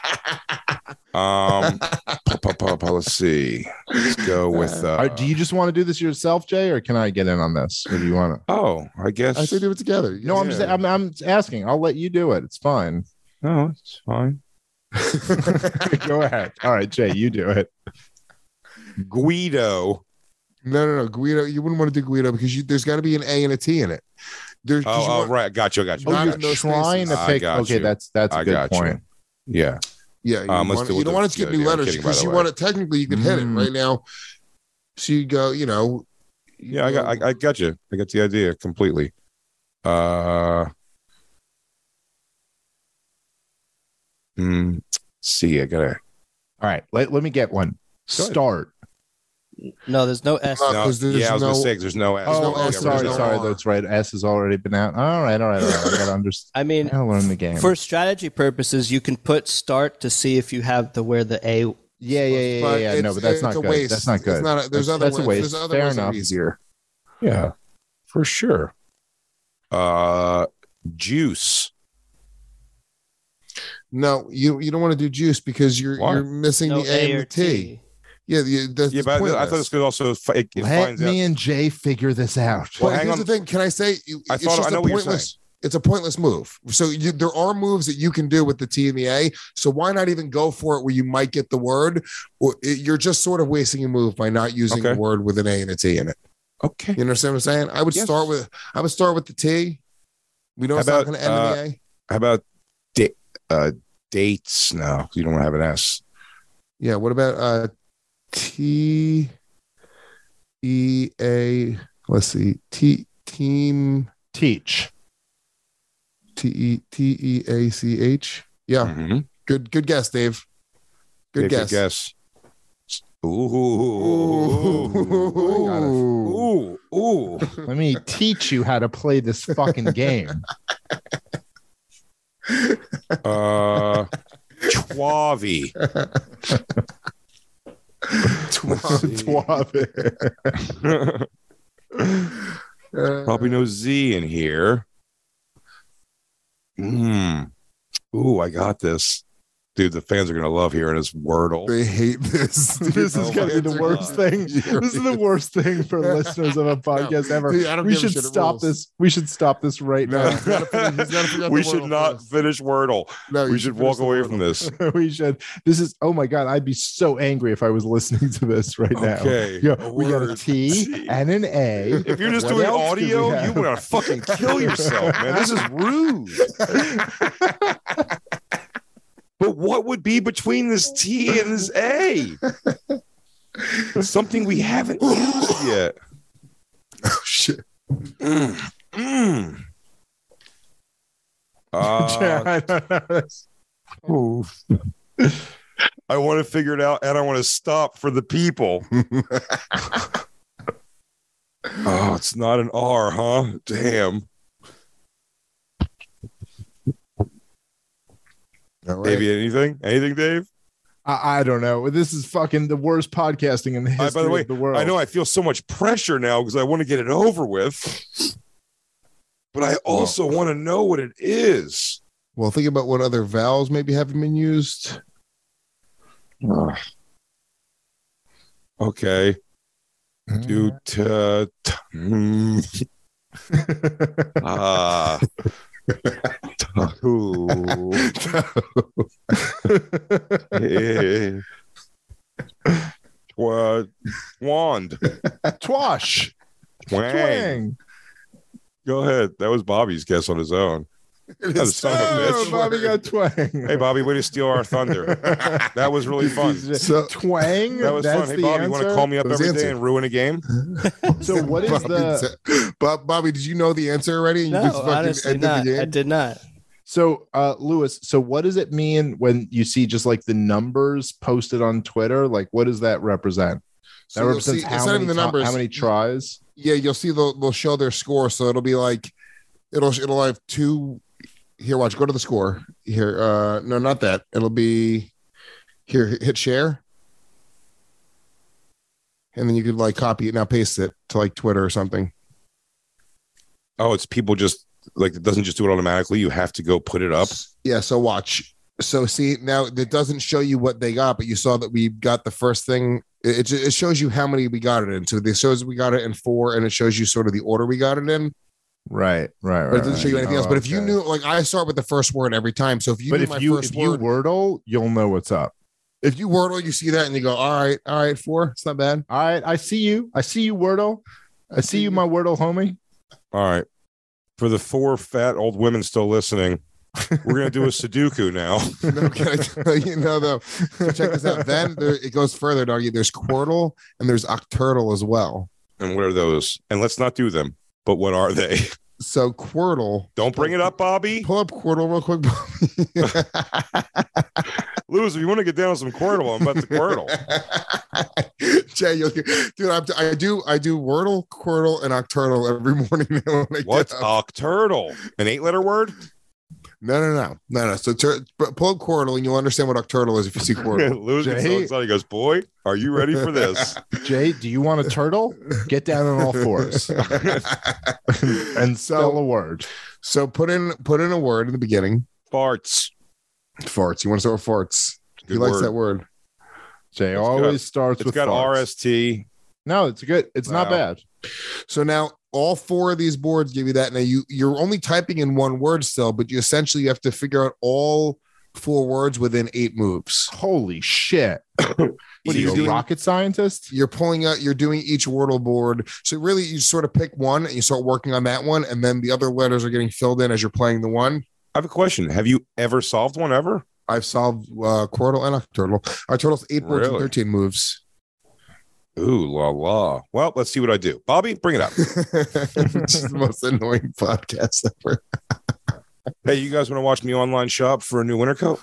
Um, pa- pa- pa- pa- let's see. Let's go with. Uh, All right, do you just want to do this yourself, Jay, or can I get in on this? Or do you want to? oh, I guess. I say do it together. No, I'm just I'm, I'm asking. I'll let you do it. It's fine. No, it's fine. Go ahead. All right, Jay, you do it. Guido. No, no, no. Guido, you wouldn't want to do Guido because you, there's got to be an A and a T in it. There's 'cause you Oh, oh want- right. Got you. Got you. Oh, Not you're in those trying spaces. to I pick. got Okay, you. that's that's a I good got you. point. Yeah. Yeah, you, Um, let's want, do you it don't with want the- to skip yeah, new yeah, I'm letters kidding, by because the you way. want it. Technically, you can hit it Mm. right now. So you go, you know. you Yeah, I got. go- I, I got you. I got the idea completely. Uh. Hmm. See, I gotta. All right, let, let me get one. ahead. Start. No, there's no S. Uh, No, 'cause there's yeah, I was gonna no- say 'cause there's no. S. Oh, no oh, S, Yeah, sorry, there's no sorry. R. That's right. S has already been out. All right, all right, all right. I gotta understand. I mean, I gotta learn the game. for strategy purposes, you can put start to see if you have the where the A. yeah, yeah, yeah, yeah. But yeah. it's- No, but that's it's not a good. waste. That's not It's good. not a- there's that's, other that's a ways- waste. there's other Fair ways that are enough. easier. Yeah, for sure. Uh, juice. No, you you don't want to do juice because you're Why? you're missing No the A A and or the T. T. Yeah, the, that's Yeah, but I, I thought this could also. fi- It, it Let finds me out. and Jay figure this out. Well, But hang here's on. the thing. Can I say you- I it's thought- just I know a what you're pointless. It's a pointless move. So you, there are moves that you can do with the T and the A. So why not even go for it where you might get the word? Or it, you're just sort of wasting a move by not using Okay. a word with an A and a T in it. Okay. You understand what I'm saying? I would Yes. start with I would start with the T. We know How it's not about, going to end uh, in the A. How about da- uh, dates? No, you don't want to have an S. Yeah. What about uh T E A? Let's see. T team Teach. T E T E A C H. Yeah. Mm-hmm. Good good guess, Dave. Good guess. Good guess. Ooh. Ooh. Ooh. Ooh. Let me teach you how to play this fucking game. Uh, Twavi. Twab. Probably no Z in here. Hmm. Ooh, I got this. Dude, the fans are going to love hearing this Wordle. They hate this. dude. This is Oh gonna my be the worst God. thing. This is the worst thing for listeners of a podcast ever. Dude, I don't We give a should shit, it stop rules. this. We should stop this right No, now. he's gotta finish- he's gotta figure out We the should Wordle not first. finish Wordle. No, you We should finish walk the away Wordle. from this. We should. This is. Oh my god! I'd be so angry if I was listening to this right now. Okay. Yeah, A we got a word. T and an A. If you're just What doing else do we audio, have? you want to fucking kill yourself, man. This is rude. But what would be between this T and this A? Something we haven't used yet. Oh shit. Mm. Mm. Uh, I don't know. I want to figure it out, and I want to stop for the people. Oh, it's not an R, huh? Damn. All right. Davey, anything? Anything, Dave? I, I don't know. This is fucking the worst podcasting in the Uh, history by the way, of the world. I know I feel so much pressure now because I want to get it over with, but I also want to know what it is. Well, think about what other vowels maybe haven't been used. Ugh. Okay. Do t- t- mm. Ah. Tahu. Eh. Twa- Wand. Twash. Twang. Twang. Go ahead. That was Bobby's guess on his own. That son of a Oh, bitch. Bobby got twang. Hey, Bobby, way to steal our thunder. That was really fun. So- twang. That was That's fun. Hey, the Bobby, you want to answer? call me up That was every the day answer. and ruin a game? So what is Bobby, the? said- Bob, Bobby, did you know the answer already? And you No, just fucking honestly ended not. the game? I did not. So, uh, Lewis. So what does it mean when you see just like the numbers posted on Twitter? Like, what does that represent? So That you'll represents see- how it's not many, even the ti- numbers. how many tries? Yeah, you'll see they'll, they'll show their score. So it'll be like it'll it'll have two. Here, watch. Go to the score. Here, uh, no, not that. It'll be here. Hit share, and then you could like copy it now, paste it to like Twitter or something. Oh, it's people just like it doesn't just do it automatically. You have to go put it up. Yeah. So watch. So see now it doesn't show you what they got, but you saw that we got the first thing. It, it shows you how many we got it in. So it shows we got it in four, and it shows you sort of the order we got it in. Right, right, right. But it doesn't show you right. anything else. Oh, But if you okay. knew, like I start with the first word every time. So if you but knew if my you first if you word, Wordle, you'll know what's up. if you Wordle, you see that and you go, all right, all right, four. It's not bad. All right, I see you. I see you, Wordle. I see you, my Wordle homie. All right. For the four fat old women still listening, we're going to do a Sudoku now. No, can I tell you, no, though. So check this out. Then there, it goes further, doggy. There's Quirtle and there's Octurtle as well. And what are those? And let's not do them. But what are they? So Quirtle. Don't bring it up, Bobby. Pull up Quirtle real quick, Bobby. Lewis, if you want to get down on some Quirtle, I'm about to Quirtle. Jay, you'll get, dude, I'm, I do, I do Wordle, Quirtle, and Octurtle every morning. When I What's get up. Octurtle? An eight-letter word? No, no, no, no, no. So tur- pull up Quirtle, and you'll understand what Octurtle is if you see Quirtle. Lewis gets so Jay? excited. He goes, "Boy, are you ready for this?" Jay, do you want a turtle? Get down on all fours and spell a word. So put in, put in a word in the beginning. Farts. Farts. You want to start with farts? He Good likes word. that word. Jay It's always got- starts It's with got farts. R S T. No, it's good. It's not Wow. bad. So now all four of these boards give you that. Now you you're only typing in one word still, but you essentially have to figure out all four words within eight moves. Holy shit. What are you, Easy. a rocket scientist? You're pulling out, you're doing each Wordle board. So really you sort of pick one and you start working on that one, and then the other letters are getting filled in as you're playing the one. I have a question. Have you ever solved one ever? I've solved uh Quirtle and Octurtle. Octurtle's eight boards and Really? thirteen moves. Ooh, la la. Well, let's see what I do. Bobby, bring it up. Which is the most annoying podcast ever. Hey, you guys want to watch me online shop for a new winter coat?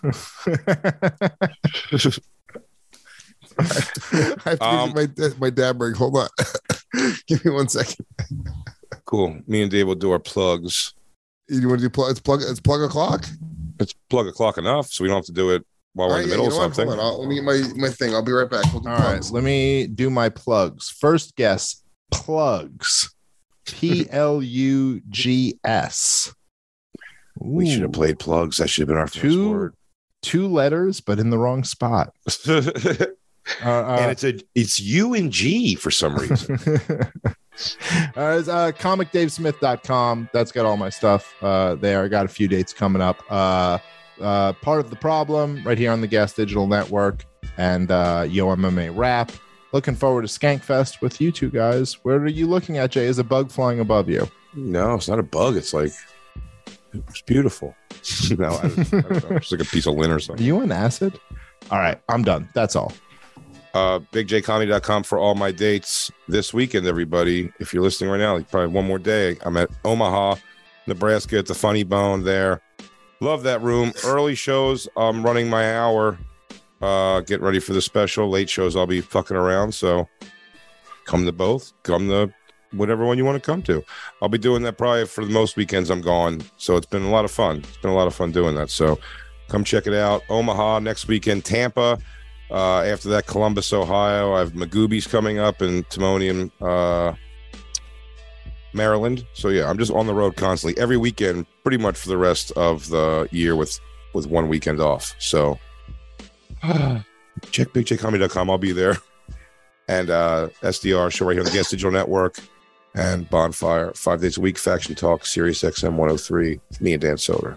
I have to Um, give you my, my dad break. Hold on. Give me one second. Cool. Me and Dave will do our plugs. You want to do plug? It's plug. It's plug o'clock. It's plug o'clock enough, so we don't have to do it while we're All in right, the yeah, middle you know of what? something. Hold on. I'll, let me get my, my thing. I'll be right back. We'll do All right, plugs. let me do my plugs. First guess, plugs. P L U G S. We should have played plugs. That should have been our first Two- word. Two letters, but in the wrong spot. and Uh, uh, it's a it's U and G for some reason. uh, it's, uh, comic dave smith dot com. That's got all my stuff uh, there. I got a few dates coming up. Uh, uh, part of the problem right here on the Gas Digital Network and uh, Yo M M A Rap. Looking forward to Skankfest with you two guys. What are you looking at, Jay? Is a bug flying above you? No, it's not a bug. It's like it's beautiful. No, I, I don't know. It's like a piece of lint or Are something. you on acid? All right, I'm done. That's all. Uh, big j comedy dot com for all my dates this weekend, everybody. If you're listening right now, like probably one more day. I'm at Omaha, Nebraska at the Funny Bone there. Love that room. Early shows, I'm running my hour. Uh, get ready for the special. Late shows, I'll be fucking around. So come to both. Come to whatever one you want to come to. I'll be doing that probably for the most weekends I'm gone. So it's been a lot of fun. It's been a lot of fun doing that. So come check it out. Omaha next weekend, Tampa. Uh, after that, Columbus, Ohio. I have Magoobies coming up in Timonium, uh, Maryland. So yeah, I'm just on the road constantly every weekend, pretty much for the rest of the year with with one weekend off. So check big j comedy dot com. I'll be there. And uh, S D R show right here on the Gas Digital Network and Bonfire five days a week. Faction Talk, Sirius X M one oh three. Me and Dan Soder.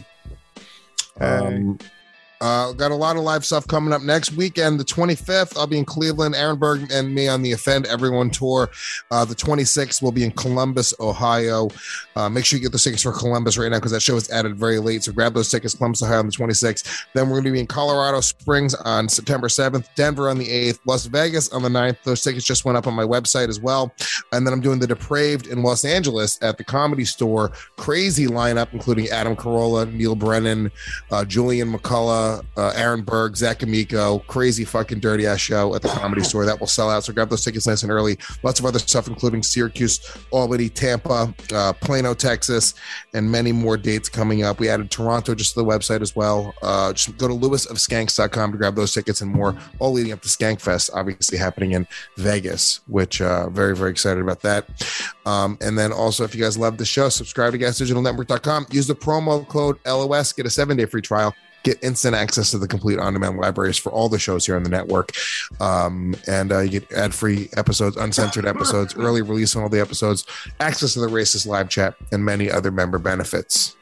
Um, uh, got a lot of live stuff coming up next weekend. The twenty-fifth, I'll be in Cleveland. Aaron Berg and me on the Offend Everyone tour. Uh, the twenty-sixth, we'll be in Columbus, Ohio. Uh, make sure you get those tickets for Columbus right now because that show is added very late. So grab those tickets, Columbus, Ohio on the twenty-sixth. Then we're going to be in Colorado Springs on September seventh, Denver on the eighth, Las Vegas on the ninth. Those tickets just went up on my website as well. And then I'm doing the Depraved in Los Angeles at the Comedy Store. Crazy lineup, including Adam Carolla, Neil Brennan, uh, Julian McCullough, uh, Aaron Berg, Zach Amico. Crazy fucking dirty ass show at the Comedy Store. That will sell out. So grab those tickets nice and early. Lots of other stuff, including Syracuse, Albany, Tampa, uh, Plano, Texas, and many more dates coming up. We added Toronto just to the website as well. Uh, just go to lewis of skanks dot com to grab those tickets and more, all leading up to Skankfest, obviously happening in Vegas, which uh, very, very excited about that. Um, and then also, if you guys love the show, subscribe to gas digital network dot com. Use the promo code L O S, get a seven-day free trial. Get instant access to the complete on-demand libraries for all the shows here on the network. Um, and uh, you get ad-free episodes, uncensored episodes, early release on all the episodes, access to the Racist live chat, and many other member benefits.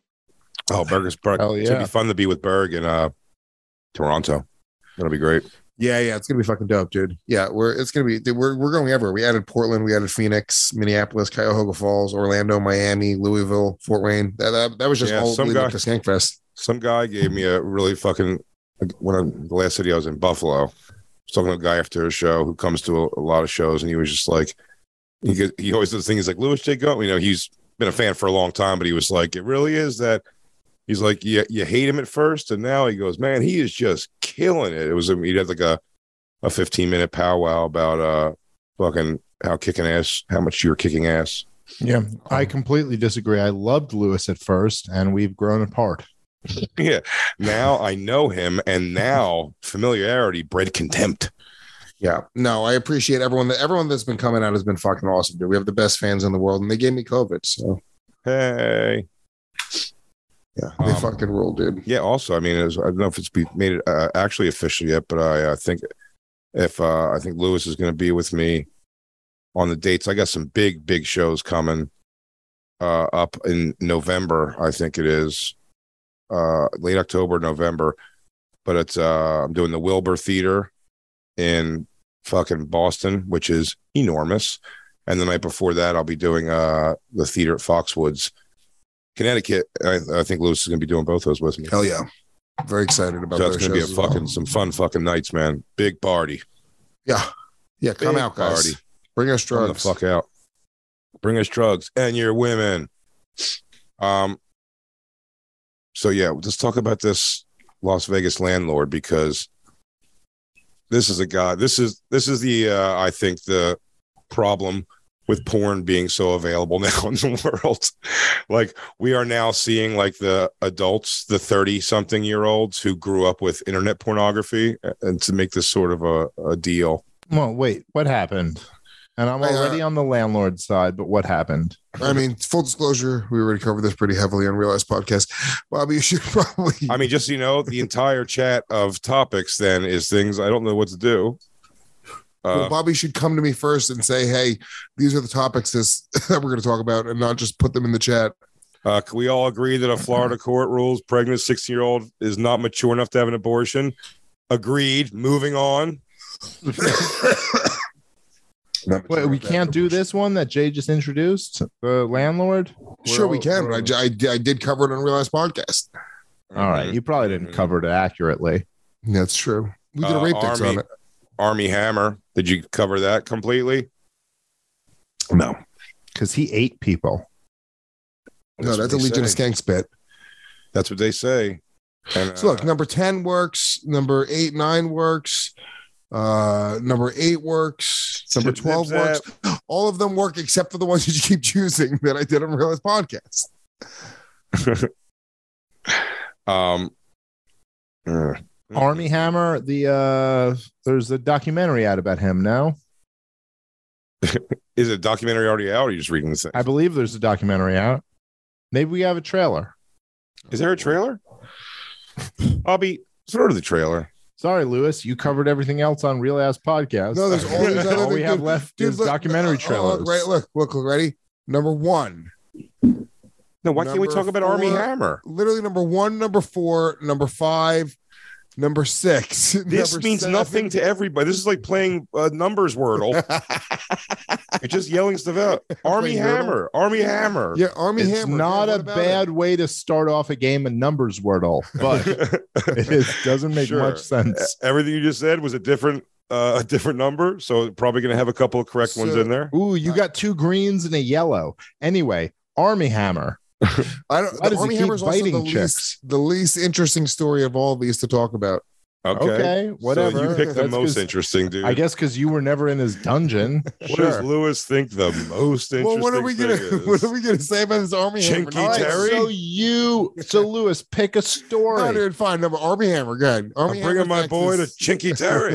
Oh, Berg is Berg. Hell It's gonna yeah. be fun to be with Berg in uh, Toronto. That'll be great. Yeah, yeah, it's gonna be fucking dope, dude. Yeah, we're it's gonna be dude, we're we're going everywhere. We added Portland, we added Phoenix, Minneapolis, Cuyahoga Falls, Orlando, Miami, Louisville, Fort Wayne. That that, that was just Yeah, all some leading guy- up to Skankfest. Some guy gave me a really fucking when I, the last city I was in, Buffalo. I was talking to a guy after a show who comes to a, a lot of shows, and he was just like, he get, he always does the thing. He's like, Louis J. Go, you know, he's been a fan for a long time, but he was like, it really is that. He's like, you you hate him at first, and now he goes, man, he is just killing it. It was he had like a a fifteen minute powwow about uh fucking how kicking ass, how much you're kicking ass. Yeah, I completely disagree. I loved Lewis at first, and we've grown apart. Yeah. Now I know him, and now familiarity bred contempt. Yeah, no, I appreciate everyone that everyone that's been coming out has been fucking awesome, dude. We have the best fans in the world, and they gave me COVID, so Hey. yeah, they Um, fucking rule, dude. Yeah. Also, I mean, it was, I don't know if it's be, made it uh, actually official yet, but I, I think if uh, I think Lewis is going to be with me on the dates. I got some big, big shows coming uh, up in November. I think it is uh, late October, November. But it's uh, I'm doing the Wilbur Theater in fucking Boston, which is enormous. And the night before that, I'll be doing uh, the theater at Foxwoods, Connecticut. I, I think Lewis is going to be doing both those with me. Hell yeah, very excited about So those it's going to be a shows as well. fucking some fun fucking nights, man. Big party. Yeah, yeah. Come Big out, guys. party. Bring us Come the drugs. fuck out. Bring us drugs and your women. Um. So yeah, let's talk about this Las Vegas landlord, because this is a guy. This is this is the uh, I think the problem with porn being so available now in the world. Like, we are now seeing like the adults, the thirty something year olds who grew up with internet pornography, and to make this sort of a, a deal. Well, wait, what happened? And I'm I, uh, already on the landlord side, but what happened? I mean, full disclosure, we already covered this pretty heavily on Realized Podcast. Bobby, you should probably. I mean, just so you know, the entire chat of topics then is things I don't know what to do. Well, Uh, Bobby should come to me first and say, "Hey, these are the topics this, that we're going to talk about," and not just put them in the chat. uh, can we all agree that a Florida court rules pregnant sixteen year old is not mature enough to have an abortion? Agreed. Moving on. Wait, we can't do this one that Jay just introduced, the landlord? Sure, we We're- can. But we're- I, j- I, did- I did cover it on Realized Podcast. All right, you probably didn't cover it accurately. That's true. We did a Uh, rape dicks Army- on it. Army Hammer. Did you cover that completely? No, Because he ate people. no, that's a what they Legion of say. Skanks bit. That's what they say. And, So look, uh, number ten works. Number eight, nine works. Uh, number eight works. Number Zip, zip, twelve zap. works. All of them work except for the ones that you keep choosing that I did on Realized Podcast. um, uh, Army Hammer, the uh there's a documentary out about him now. is it a documentary already out, or are you just reading the thing? I believe there's a documentary out. Maybe we have a trailer. Is there a trailer? I'll be throw to the trailer. Sorry, Lewis, you covered everything else on Real Ass Podcast. No, there's all these other All we things- have dude, left dude, is look, documentary uh, trailers. Look, right, look, look, look, ready? Number one. No, why can't we Number talk about Army four- Hammer? Literally number one, number four, number five, number six. This number means seven. nothing to everybody. This is like playing uh, numbers wordle. You're just yelling stuff out. Army Playing Hammer, Army Hammer. Yeah, Army It's Hammer. not Yeah, a what about bad it? way to start off a game of numbers wordle, but it is, doesn't make Sure. much sense. Everything you just said was a different, uh, a different number. So probably going to have a couple of correct ones So- in there. Ooh, you got two greens and a yellow. Anyway, Army Hammer. I don't. Why The does he Army keep Hammer is also the biting least, chicks? the least interesting story of all these to talk about. Okay. Okay, whatever. So you picked the That's most 'cause- interesting, dude. I guess because you were never in his dungeon. What Sure. does Lewis think the most interesting Well, what are we gonna thing is? what are we gonna say about this Army Hammer? Chinky All right, Terry? so you, so Lewis, pick a story. No, dude, fine. Number Army Hammer. Go ahead. Army I'm bringing Hammer, my boy to Texas. Chinky Terry.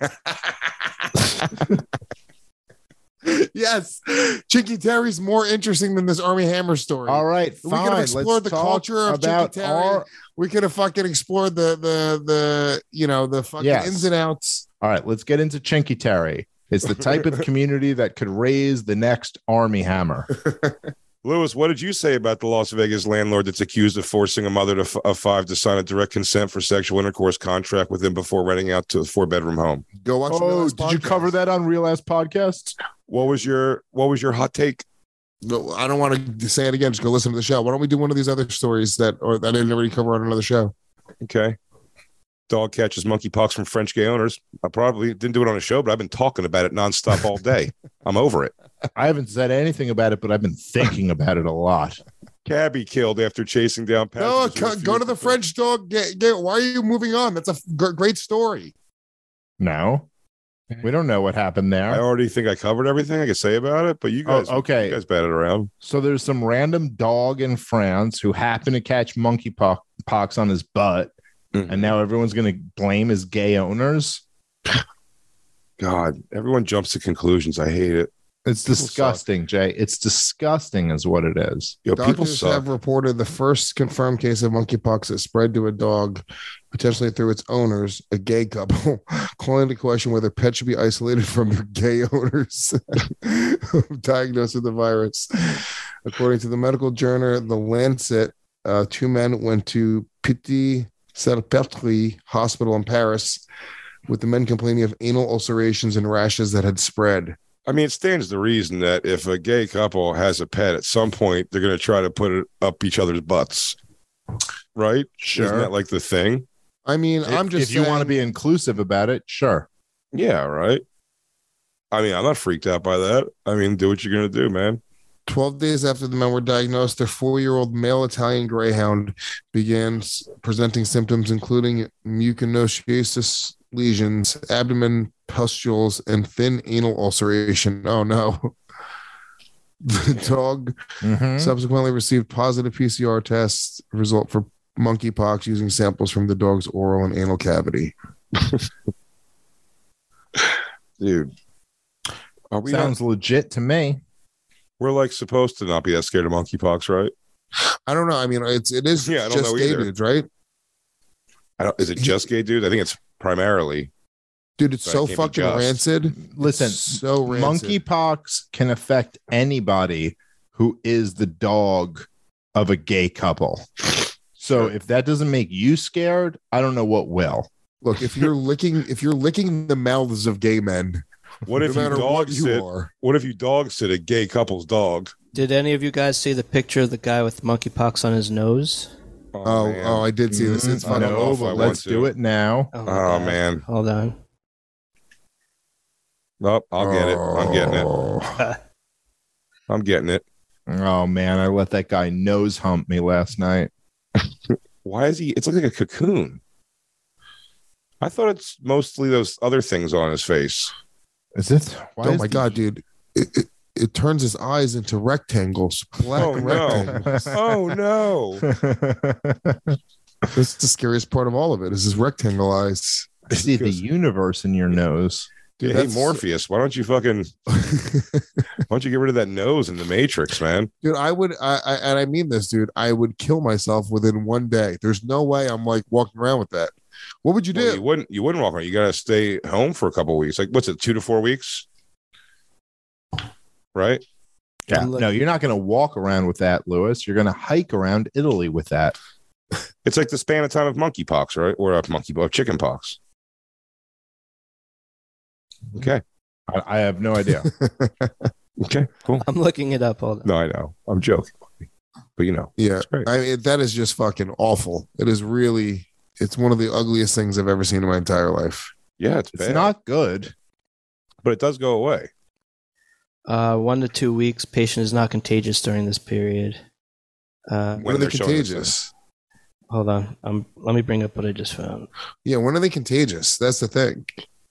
Yes, Chinky Terry's more interesting than this Army Hammer story. All right, We fine. could have explored Let's the talk culture of about Chinky Terry. our. We could have fucking explored the the the you know the fucking Yes. ins and outs. All right, let's get into Chinky Terry. It's the type of community that could raise the next Army Hammer. Lewis, what did you say about the Las Vegas landlord that's accused of forcing a mother to f- of five to sign a direct consent for sexual intercourse contract with him before renting out to a four bedroom home? Go watch. the Oh, last did you podcast. cover that on Real Ass Podcast? What was your What was your hot take? No, I don't want to say it again. Just go listen to the show. Why don't we do one of these other stories that or that I didn't already cover on another show? Okay. Dog catches monkeypox from French gay owners. I probably didn't do it on a show, but I've been talking about it nonstop all day. I'm over it. I haven't said anything about it, but I've been thinking about it a lot. Cabbie killed after chasing down No, passengers. co- go to the French dog. Get, get, why are you moving on? That's a g- great story. No, we don't know what happened I there. already think I covered everything I could say about it, but you guys, Oh, okay. you guys batted around. So there's some random dog in France who happened to catch monkeypox pox on his butt, Mhm. and now everyone's going to blame his gay owners. God, everyone jumps to conclusions. I hate it. It's People disgusting, Jay. It's disgusting, is what it is. Yo, people Doctors suck. have reported the first confirmed case of monkeypox that spread to a dog, potentially through its owners, a gay couple, calling into question whether pets should be isolated from their gay owners diagnosed with the virus. According to the medical journal, The Lancet, uh, two men went to Petit Salpêtrière Hospital in Paris, with the men complaining of anal ulcerations and rashes that had spread. I mean, it stands to reason that if a gay couple has a pet, at some point they're going to try to put it up each other's butts, right? Sure. Isn't that like the thing? I mean, I'm If- just if you want to saying- be inclusive about it, sure. Yeah, right. I mean, I'm not freaked out by that. I mean, do what you're going to do, man. twelve days after the men were diagnosed, their four-year-old male Italian greyhound began s- presenting symptoms including mucinosis lesions, abdomen pustules, and thin anal ulceration. Oh, no. The dog Mhm. subsequently received positive P C R tests result for monkeypox using samples from the dog's oral and anal cavity. Dude. Are we Sounds not, legit to me. we're like supposed to not be that scared of monkeypox, right? I don't know. I mean, it's it is Yeah, I don't just know gay either. dudes, right? I don't, is it just gay dudes? I think it's primarily. Dude, it's But it so can't be fucking just. rancid. Listen, so rancid. monkeypox can affect anybody who is the dog of a gay couple. So if that doesn't make you scared, I don't know what will. Look, if you're licking, if you're licking the mouths of gay men, What no if you matter dog what you sit? are, What if you dog sit a gay couple's dog? Did any of you guys see the picture of the guy with monkeypox on his nose? oh, man. oh, I did see this. It's Mm, I funny. don't know No, if I but want let's to. do it now. my Oh, God. man. Hold on. Oh, I'll get it. I'm getting it. Oh. I'm getting it. Oh man, I let that guy nose hump me last night. Why is he? It's like a cocoon. I thought it's mostly those other things on his face. Is it? Why Oh is my the- god, dude! It, it, it turns his eyes into rectangles, black Oh, no. rectangles. Oh no! That's the scariest part of all of it. Is his rectangle eyes. I see the universe in your nose. Dude, hey, that's- Morpheus, why don't you fucking? Why don't you get rid of that nose in the Matrix, man? Dude, I would, I, I, and I mean this, dude. I would kill myself within one day. There's no way I'm like walking around with that. What would you do? Well, you wouldn't. You wouldn't walk around. You got to stay home for a couple of weeks. Like, what's it? Two to four weeks, right? Yeah. I'm look- No, you're not going to walk around with that, Lewis. You're going to hike around Italy with that. It's like the span of time of monkeypox, right? Or a monkeypox, chickenpox. Okay. I, I have no idea. Okay. Cool. I'm looking it up. Hold on. No, I know. I'm joking, but you know, Yeah, it's great. I mean that is just fucking awful. It is really. It's one of the ugliest things I've ever seen in my entire life. Yeah, it's, It's bad, not good. but it does go away. Uh, one to two weeks. Patient is not contagious during this period. Uh, When When are they they're showing us contagious? hold on. Um, let me bring up what I just found. Yeah, when are they contagious? That's the thing.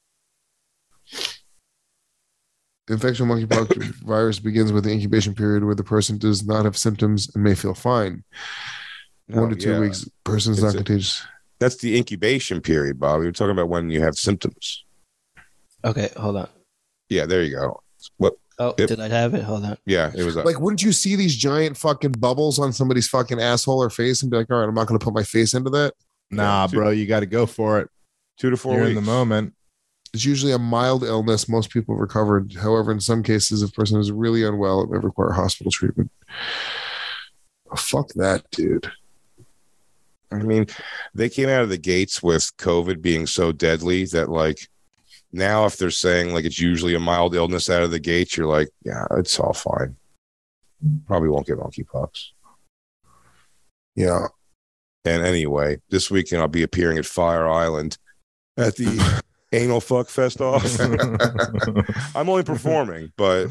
The infection of monkeypox virus begins with the incubation period where the person does not have symptoms and may feel fine. No, One to two yeah. weeks, person's It's not a- contagious. That's the incubation period, Bob. You're talking about when you have symptoms. Okay, hold on. Yeah, there you go. What? Oh, Yep. did I have it? Hold on. Yeah, it was. Uh, Like, wouldn't you see these giant fucking bubbles on somebody's fucking asshole or face and be like, all right, I'm not going to put my face into that? Nah, Yeah, bro, you got to go for it. two to four You're weeks. in the moment. It's usually a mild illness. Most people have recovered. However, in some cases, if a person is really unwell, it may require hospital treatment. Oh, fuck that, dude. I mean, they came out of the gates with COVID being so deadly that, like, now if they're saying, like, it's usually a mild illness out of the gates, you're like, yeah, it's all fine. Probably won't get monkeypox. Yeah. And anyway, this weekend I'll be appearing at Fire Island at the Anal Fuck Fest off. I'm only performing, but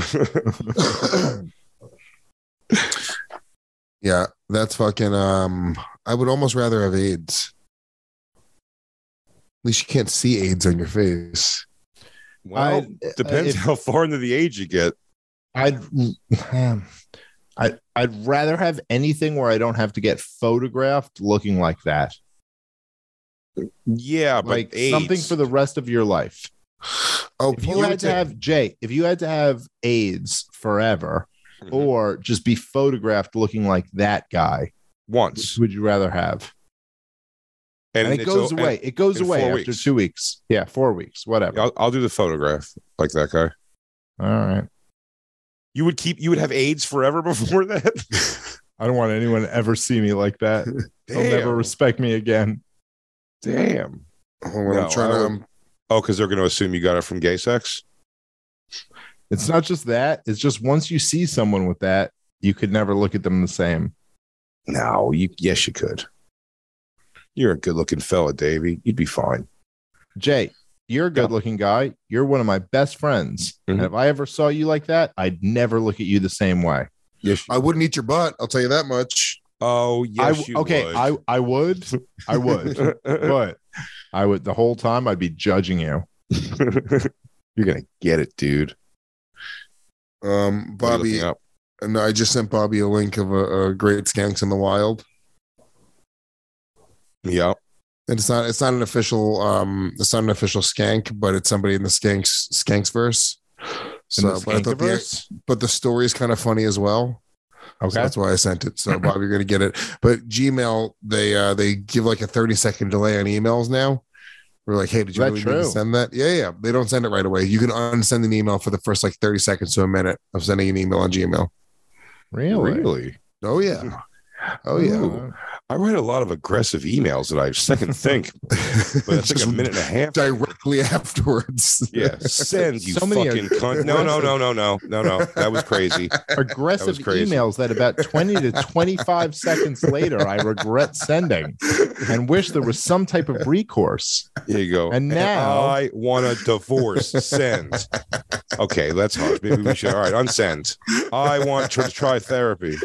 yeah, that's fucking um I would almost rather have AIDS. At least you can't see AIDS on your face. Well, I- depends if- how far into the age you get. I'd I I'd rather have anything where I don't have to get photographed looking like that. Yeah, but Like AIDS, something for the rest of your life. Oh, If you had to have Jay, if you had to have AIDS forever, Mhm. or just be photographed looking like that guy, once, which would you rather have? And, it it's goes o- away. and It goes in away four after weeks. two weeks. Yeah, four weeks, whatever. I'll, I'll do the photograph like that guy. All right. You would keep. You would have AIDS forever before that. I don't want anyone to ever see me like that. They'll never Damn. respect me again. Damn. Hold on, No, I'm trying I to would- um, Oh, because they're going to assume you got it from gay sex. It's not just that. It's just once you see someone with that, you could never look at them the same. No, you. Yes, you could. You're a good-looking fella, Davey. You'd be fine. Jay, you're a good looking guy. You're one of my best friends. Mhm. And if I ever saw you like that, I'd never look at you the same way. Yes. I wouldn't eat your butt, I'll tell you that much. Oh, yes. I, you okay, would. I, I would. I would. But I would the whole time I'd be judging you. You're gonna get it, dude. Um What are you Bobby, looking up? and I just sent Bobby a link of a, a great Skanks in the Wild. Yeah. And it's not it's not an official um it's not an official skank, but it's somebody in the Skanks Skanks verse. So In the but I thought the, Skankiverse? but the story is kind of funny as well. Okay. So that's why I sent it. So Bob, you're gonna get it. But Gmail, they uh they give like a thirty second delay on emails now. We're like, hey, did you Is that really need to true? send that? Yeah, yeah. They don't send it right away. You can unsend an email for the first like thirty seconds to a minute of sending an email on Gmail. Really? Really? Oh yeah. Oh yeah. Ooh. I write a lot of aggressive emails that I second think, but it's like a minute and a half. Directly afterwards. Yeah, send you So many fucking cunt. No, no, no, no, no, no, no. That was crazy. Aggressive That was crazy. emails that about twenty to twenty-five seconds later I regret sending and wish there was some type of recourse. Here you go. And now- I want a divorce. Send. Okay, that's harsh. Maybe we should. All right, unsend. I want to try therapy.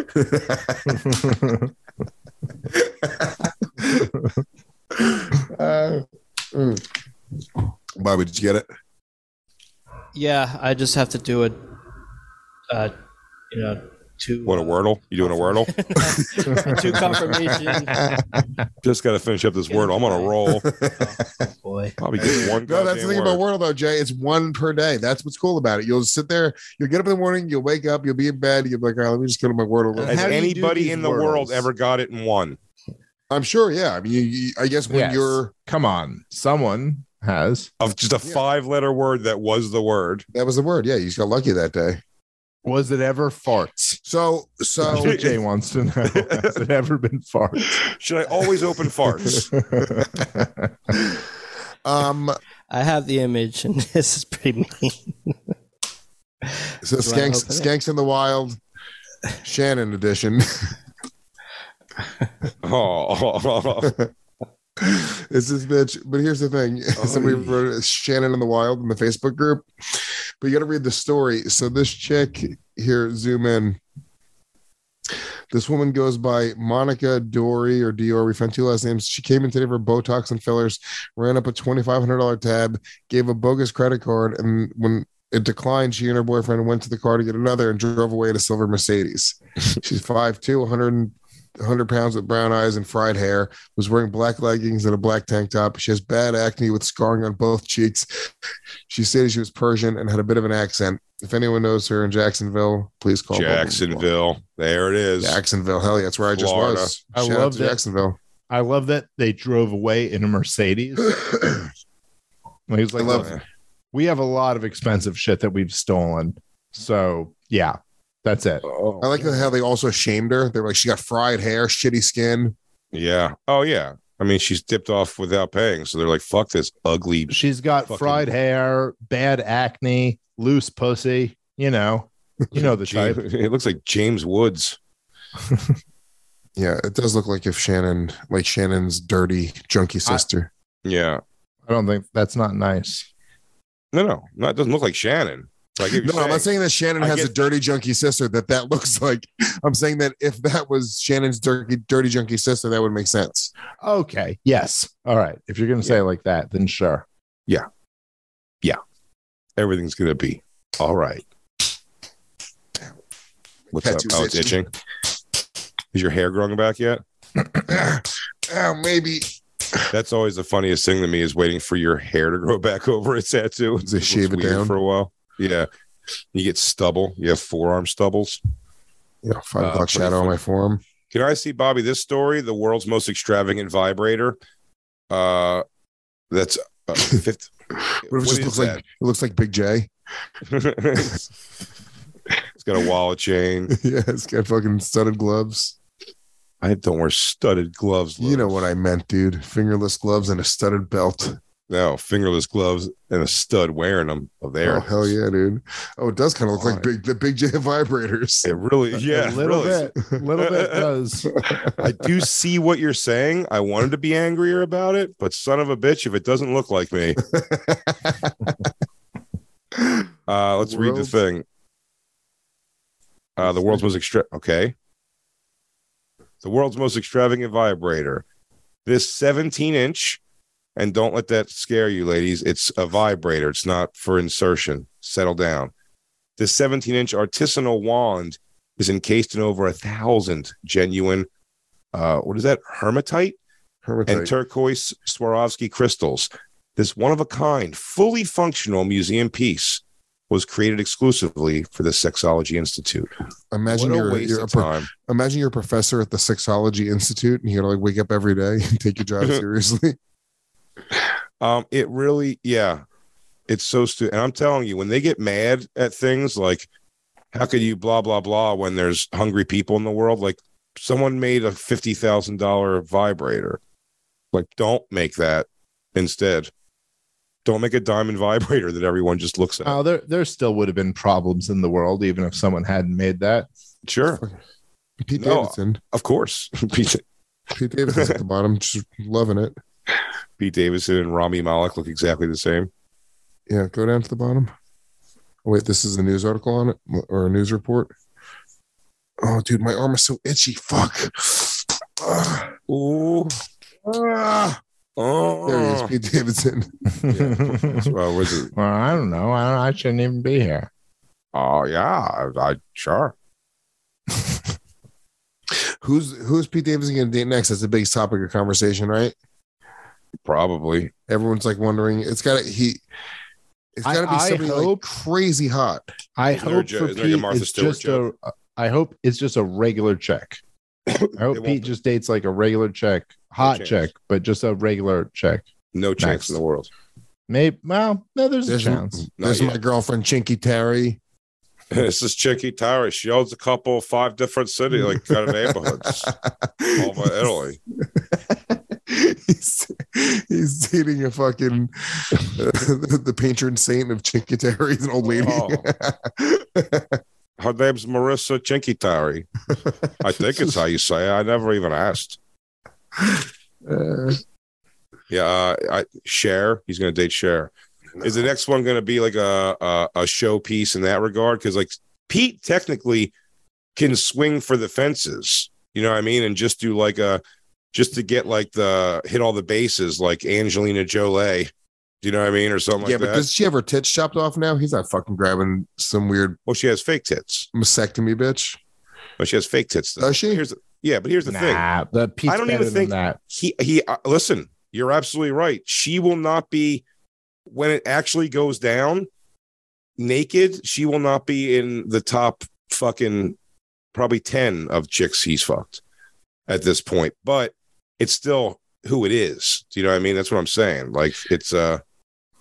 Uh, mm. Bobby, did you get it? Yeah, I just have to do a, uh, you know, two. What a wordle? You doing a wordle? two confirmation. Just got to finish up this wordle. I'm on a roll. Oh, boy. Probably get one. No, that's the thing goddamn about word. Wordle though, Jay. It's one per day. That's what's cool about it. You'll sit there, you'll get up in the morning, you'll wake up, you'll be in bed, you'll be like, all right, let me just go to my Wordle. And Has how do you do anybody these in the world wordles? ever got it in one? I'm sure, yeah. I mean, you, you, I guess when Yes. you're, Come on. Someone has. Of just a Yeah. five-letter word that was the word. that was the word. Yeah, you just got lucky that day. Was it ever farts? So, That's so what Jay wants to know. Has it ever been farts? Should I always open farts? um, I have the image, and this is pretty mean. so Do I Skanks, open it? Skanks in the Wild, Shannon edition. Oh, It's this bitch. But here's the thing. Somebody wrote it, Shannon in the Wild in the Facebook group. But you got to read the story. So this chick here, zoom in. This woman goes by Monica Dory or Dior. We found two last names. She came in today for Botox and fillers, ran up a twenty-five hundred dollars tab, gave a bogus credit card, and when it declined, she and her boyfriend went to the car to get another and drove away in a silver Mercedes. She's five two, one hundred one hundred pounds with brown eyes and fried hair, was wearing black leggings and a black tank top. She has bad acne with scarring on both cheeks. She stated she was Persian and had a bit of an accent. If anyone knows her in Jacksonville, please call Jacksonville. There it is. Jacksonville. Hell yeah, that's where I just Florida. was. I Shout out love to that. Jacksonville. I love that they drove away in a Mercedes. Like, he's like, I love- "Look, we have a lot of expensive shit that we've stolen. So yeah, that's it." Oh, I like how they also shamed her. They were like, she got fried hair, shitty skin. yeah. Oh, yeah. I mean, she's dipped off without paying. So they're like, fuck this ugly. She's got Fucking- fried hair, bad acne, loose pussy. You know, you know the type. James, it looks like James Woods. Yeah, it does look like if Shannon, like Shannon's dirty, junky sister. Yeah. I don't think that's not nice. No, no. No, it doesn't look like Shannon. Like no, I'm not saying that Shannon I has get- a dirty, junky sister that that looks like. I'm saying that if that was Shannon's dirty, dirty, junky sister, that would make sense. Okay. Yes. All right. If you're going to say it like that, then sure. everything's going to be all right. What's up? Tattoo's Oh, it's itching. itching. Is your hair growing back yet? Oh, maybe. That's always the funniest thing to me is waiting for your hair to grow back over a tattoo. They looks shave it weird down? for a while. Yeah. You get stubble. You have forearm stubbles. Yeah, five Uh, o'clock pretty shadow on funny. my forearm. Can I see, Bobby, this story? The world's most extravagant vibrator. Uh, that's uh, fifth. What if it just looks like it looks like Big J? It's got a wallet chain. Yeah, it's got fucking studded gloves. I don't wear studded gloves. You know Louis. what I meant, dude. Fingerless gloves and a studded belt. No, fingerless gloves and a stud wearing them. Oh, there. Oh, it hell is. yeah, dude. Oh, it does kind of look like Alright. big the Big J vibrators. It really, yeah, a little really. bit, a little bit does. I do see what you're saying. I wanted to be angrier about it, but son of a bitch, if it doesn't look like me. Uh, let's read the World's- thing. Uh, the world's most extra. Okay. The world's most extravagant vibrator. This seventeen inch, and don't let that scare you, ladies. It's a vibrator. It's not for insertion. Settle down. This seventeen inch artisanal wand is encased in over a thousand genuine, uh, what is that? Hermatite and Hermitite. turquoise Swarovski crystals. This one of a kind, fully functional museum piece was created exclusively for the Sexology Institute. Imagine what a you're, waste you're a of pro- time. imagine you're a professor at the Sexology Institute and you gotta like wake up every day and take your job seriously. Um, it really, yeah, it's so stupid. And I'm telling you, when they get mad at things like, how could you blah blah blah when there's hungry people in the world? Like, someone made a fifty thousand dollar vibrator. Like, don't make that instead. Don't make a diamond vibrator that everyone just looks at. Oh, there, there still would have been problems in the world, even if someone hadn't made that. Sure, Pete No. Davidson. of course. Pete, Pete Davidson's at the bottom, just loving it. Pete Davidson and Rami Malek look exactly the same. Yeah, go down to the bottom. Oh, wait, this is a news article on it or a news report. Oh, dude, my arm is so itchy. Fuck. Ah, Ooh. ah. Oh. There he is, Pete Davidson. Well, was it? Well, I don't know. I, don't, I shouldn't even be here. Oh yeah, I, I sure. Who's who's Pete Davidson going to date next? That's a big topic of conversation, right? Probably. Everyone's like wondering. It's got to he. It's got to be I- I somebody like hope- crazy hot. I Isn't there a hope jo- for isn't there like a Pete Martha it's Stewart just a. I hope it's just a regular check. I It hope won't Pete be. just dates like a regular check, hot chance. check, but just a regular check. No chance Next. in the world. Maybe. Well, no, there's, There's, a chance. there's Not my yet. girlfriend Chinky Terry. This is Chicky Tara. She owns a couple, five different cities, like kind of neighborhoods, all over Italy. he's, he's dating a fucking uh, the patron saint of Chinky Terry, an old lady. Oh. Her name's Marissa Chinkitari. I think it's how you say it. I never even asked. Uh, Yeah, uh, I Cher. He's going to date Cher. Is the next one going to be like a a, a showpiece in that regard? Because like Pete technically can swing for the fences. You know what I mean? And just do like a just to get like the hit all the bases like Angelina Jolie. Do you know what I mean, or something yeah, like but that? does she have her tits chopped off now? He's not fucking grabbing some weird Well, she has fake tits. mastectomy bitch. But she has fake tits. Though. Does she? Here's the, yeah, but here's the thing. Nah, the Pete's I don't better even than think that. he he. Uh, listen, you're absolutely right. She will not be when it actually goes down naked. She will not be in the top fucking probably ten of chicks he's fucked at this point. But it's still who it is. Do you know what I mean? That's what I'm saying. Like it's uh,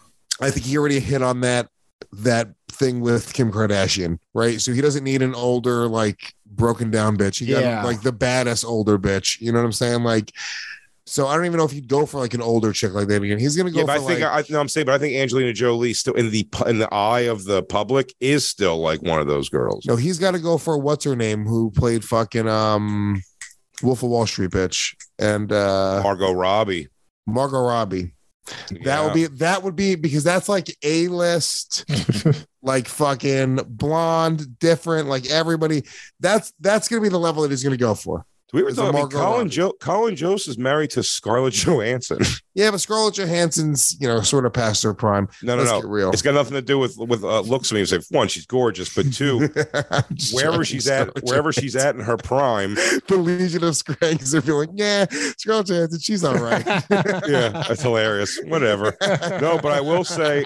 I think he already hit on that that thing with Kim Kardashian, right? So he doesn't need an older, like broken down bitch. He got Yeah. like the baddest older bitch. You know what I'm saying? Like, so I don't even know if he'd go for like an older chick like that again. He's gonna go Yeah, for but I think like, I no, I'm saying, but I think Angelina Jolie still in the in the eye of the public is still like one of those girls. no, he's got to go for what's her name who played fucking um Wolf of Wall Street bitch and uh Margot Robbie. Margot Robbie. That Yeah. would be that would be because that's like a list, like fucking blonde, different, like everybody. That's that's gonna be the level that he's gonna go for. We were It's a talking. I mean, Margot Colin Robbie. jo- Colin Jost is married to Scarlett Johansson. Yeah, but Scarlett Johansson's, you know, sort of past her prime. No, no, Let's no. get real. It's got nothing to do with with uh, looks. I mean, say one, she's gorgeous, but two, wherever she's at, Scarlett wherever she's at in her prime, the Legion of Scranks are feeling, yeah, Scarlett Johansson, she's all right. yeah, that's hilarious. Whatever. No, but I will say,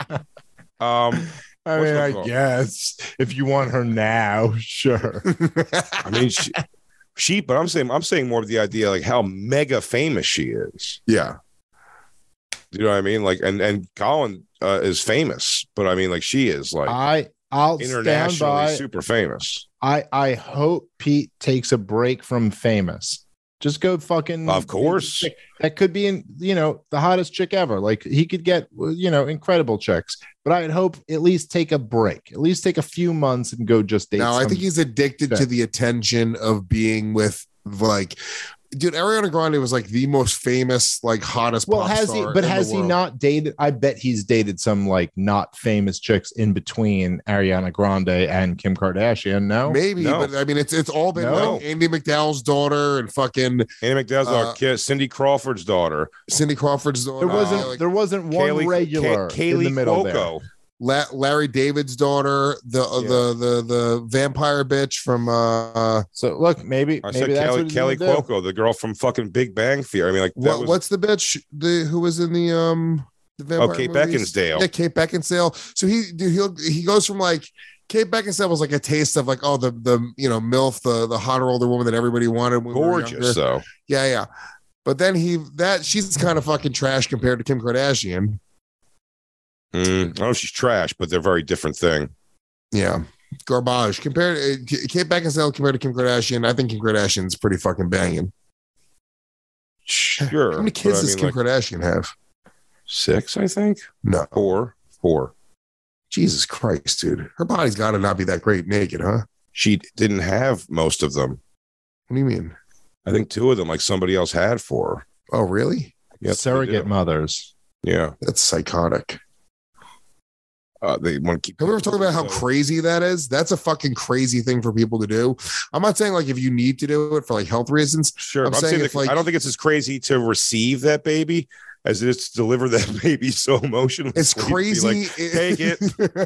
um, I What's mean, it I called? guess if you want her now, sure. I mean, she, she, but I'm saying, I'm saying more of the idea, like how mega famous she is. Yeah. You know what I mean? Like, and and Colin uh, is famous, but I mean, like, she is like I I'll stand internationally by. super famous. I I hope Pete takes a break from famous. Just go fucking. Of course. That could be in, you know, the hottest chick ever. Like he could get, you know, incredible chicks. But I'd hope at least take a break, at least take a few months and go just date. No, I some- think he's addicted to chick. the attention of being with like, dude, Ariana Grande was like the most famous, like hottest. Well, pop has he? star But in the has he world. not dated? I bet he's dated some like not famous chicks in between Ariana Grande and Kim Kardashian. No, Maybe, No. but I mean, it's it's all been No. like Andy McDowell's daughter and fucking Andy McDowell's Uh, daughter, Ki- Cindy Crawford's daughter, Cindy Crawford's daughter. there wasn't. uh, like there wasn't one Kaylee, regular Kay- in the Kaylee middle there. Cuoco. La- Larry David's daughter, the uh, Yeah. the the the vampire bitch from uh So look, maybe I maybe said that's Kelly, what he's Kelly gonna do. Cuoco, the girl from fucking Big Bang Theory. I mean, like that what, was what's the bitch the who was in the um the vampire oh, Kate movies? Beckinsale. Yeah, Kate Beckinsale. So he dude, he'll he goes from like Kate Beckinsale was like a taste of like oh the the you know MILF the the hotter older woman that everybody wanted when we were younger. gorgeous. So Yeah, yeah. But then he that she's kind of fucking trash compared to Kim Kardashian. mm, I don't know if she's trash, but they're a very different thing. Yeah. Garbage compared uh, K- Kate Beckinsale compared to Kim Kardashian. I think Kim Kardashian's pretty fucking banging. Sure. How many but kids I does mean, Kim like, Kardashian have? six, I think. No. Four. Four. Jesus Christ, dude. Her body's got to not be that great naked, huh? She didn't have most of them. What do you mean? I think two of them, like somebody else had for her. Oh, really? Yep, they Surrogate do. mothers. Yeah. That's psychotic. Uh, they want to keep. Have we ever talked about how So- crazy that is? That's a fucking crazy thing for people to do. I'm not saying like if you need to do it for like health reasons. Sure. I'm I'm, saying saying if, that- like- I don't think it's as crazy to receive that baby as it is to deliver that baby so emotionally. It's Be crazy. like, take it.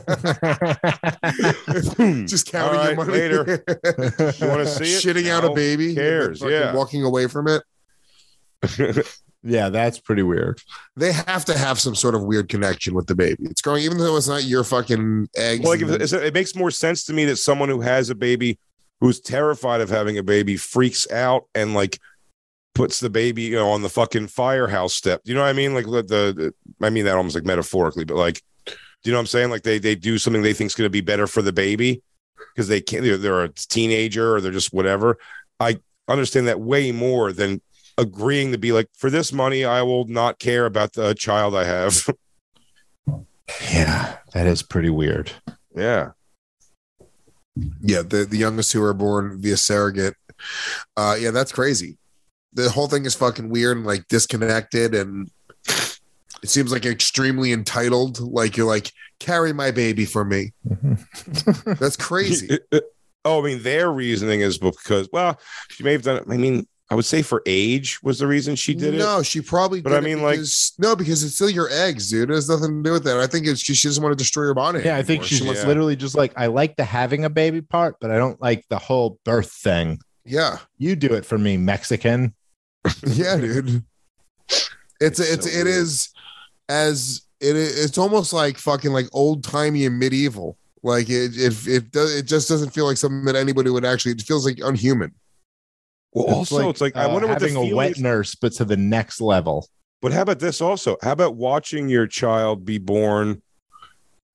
Just counting All your right, money. later. You want to see it? Shitting out No. a baby. Who cares? and then fucking Yeah. Walking away from it. Yeah, that's pretty weird. They have to have some sort of weird connection with the baby. It's growing, even though it's not your fucking eggs. Well, like, if and- it, it makes more sense to me that someone who has a baby who's terrified of having a baby freaks out and like puts the baby, you know, on the fucking firehouse step. You know what I mean? Like the, the I mean that almost like metaphorically, but like, do you know what I'm saying? Like they they do something they think is going to be better for the baby because they can't. They're, they're a teenager or they're just whatever. I understand that way more than agreeing to be like, for this money, I will not care about the child I have. Yeah, that is pretty weird. Yeah. yeah, the, the youngest who are born via surrogate. Uh, yeah, that's crazy. The whole thing is fucking weird and like disconnected, and it seems like extremely entitled. Like you're like, carry my baby for me. That's crazy. Oh, I mean, their reasoning is because, well, she may have done it. I mean, I would say for age was the reason she did it. No, she probably. But did I it mean, like- because- no, because it's still your eggs, dude. It has nothing to do with that. I think it's she, she doesn't want to destroy your body. Yeah, I think anymore. she's She wants- Yeah. literally just like, I like the having a baby part, but I don't like the whole birth thing. yeah, You do it for me, Mexican. yeah, dude. It's It's it's so it weird. is as it is. It's almost like fucking like old timey and medieval. Like it it it does it just doesn't feel like something that anybody would actually. It feels like unhuman. Well, also, it's like, I uh, wonder what the having a feeling wet is- nurse, but to the next level. But how about this also? How about watching your child be born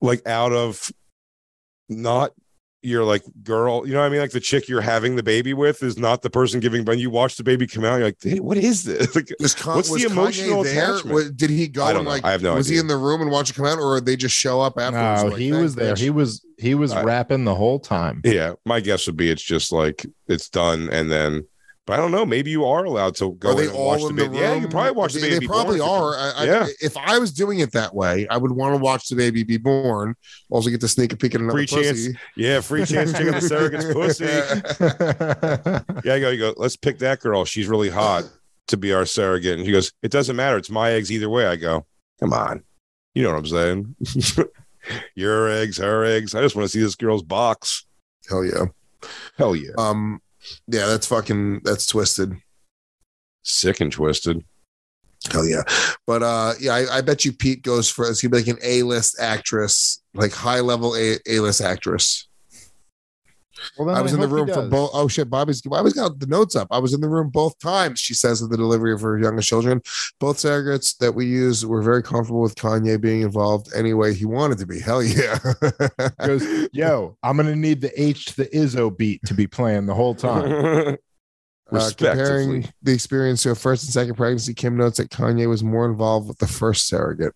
like out of not your like girl, you know what I mean? Like the chick you're having the baby with is not the person giving, but you watch the baby come out, you're like, hey, what is this? Like, Con- what's the emotional Kanye there? attachment? What, did he go I don't and know. like? I have no was idea. he in the room and watch it come out, or did they just show up afterwards? No, like, he "Thanks, was there. bitch"? He was he was I- rapping the whole time. Yeah, my guess would be it's just like it's done, and then, but I don't know. Maybe you are allowed to go Are they in and all watch in the the baby. Yeah, you room? can probably watch the They- baby. They probably born. are. I, I, Yeah. If I was doing it that way, I would want to watch the baby be born. Also, get to sneak a peek at another Free chance. pussy. Yeah, free chance to check out the surrogate's pussy. Yeah, I go, you go, let's pick that girl. She's really hot to be our surrogate. And she goes, it doesn't matter. It's my eggs either way. I go, come on. You know what I'm saying? Your eggs, her eggs. I just want to see this girl's box. Hell yeah. Hell yeah. Um, yeah, that's fucking that's twisted. Sick and twisted. Hell yeah. But uh yeah, I, I bet you Pete goes for it's gonna be like an A-list actress, like high level A A-list actress. Well, then I was in the hope he room for does. both. Oh shit, Bobby's Bobby's got the notes up. I was in the room both times. She says of the delivery of her youngest children. Both surrogates that we use were very comfortable with Kanye being involved any way he wanted to be. Hell yeah. Goes, yo, I'm gonna need the H to the Izzo beat to be playing the whole time. Uh, comparing Respectively. the experience to a first and second pregnancy, Kim notes that Kanye was more involved with the first surrogate.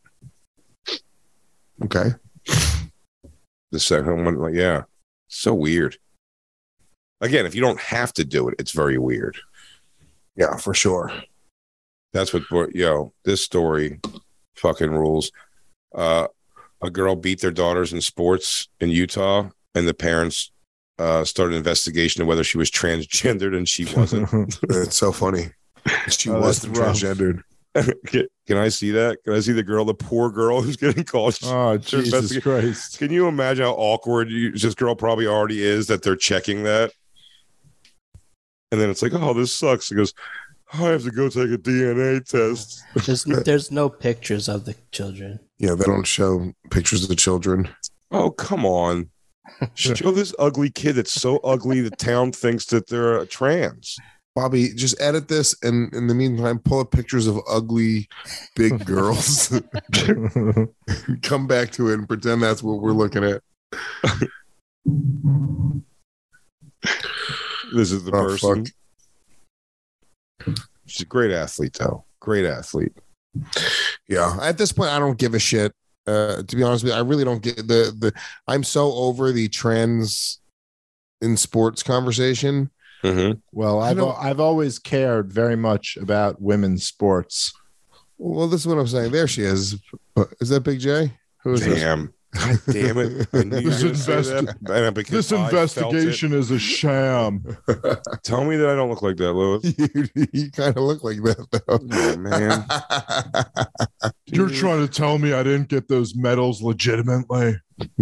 Okay. The second one, like, yeah. So weird. Again, if you don't have to do it, it's very weird. Yeah, for sure. That's what, brought- yo, this story fucking rules. Uh, a girl beat their daughters in sports in Utah, and the parents uh, started an investigation of whether she was transgendered, and she wasn't. It's so funny. She Oh, was that's rough. transgendered. can, can I see that? Can I see the girl, the poor girl who's getting called? Oh, They're Jesus investigating- Christ. Can you imagine how awkward you, this girl probably already is that they're checking that? And then it's like, oh, this sucks. He goes, I have to go take a D N A test. There's, there's no pictures of the children. Yeah, they don't show pictures of the children. Oh, come on. Show this ugly kid that's so ugly the town thinks that they're uh, trans. Bobby, just edit this and in the meantime, pull up pictures of ugly big girls. Come back to it and pretend that's what we're looking at. This is the Oh, person. fuck. She's a great athlete, though. Great athlete. Yeah. At this point, I don't give a shit. Uh, to be honest with you, I really don't get the the I'm so over the trends in sports conversation. Mm-hmm. Well, I've know- al- I've always cared very much about women's sports. Well, this is what I'm saying. There she is. Is that Big J? Who is this? Damn. God damn it. I knew you were This gonna say investi- that, and because This I felt investigation is a sham. it. Tell me that I don't look like that, Lewis. you you kind of look like that, though. Oh, man. You're trying to tell me I didn't get those medals legitimately?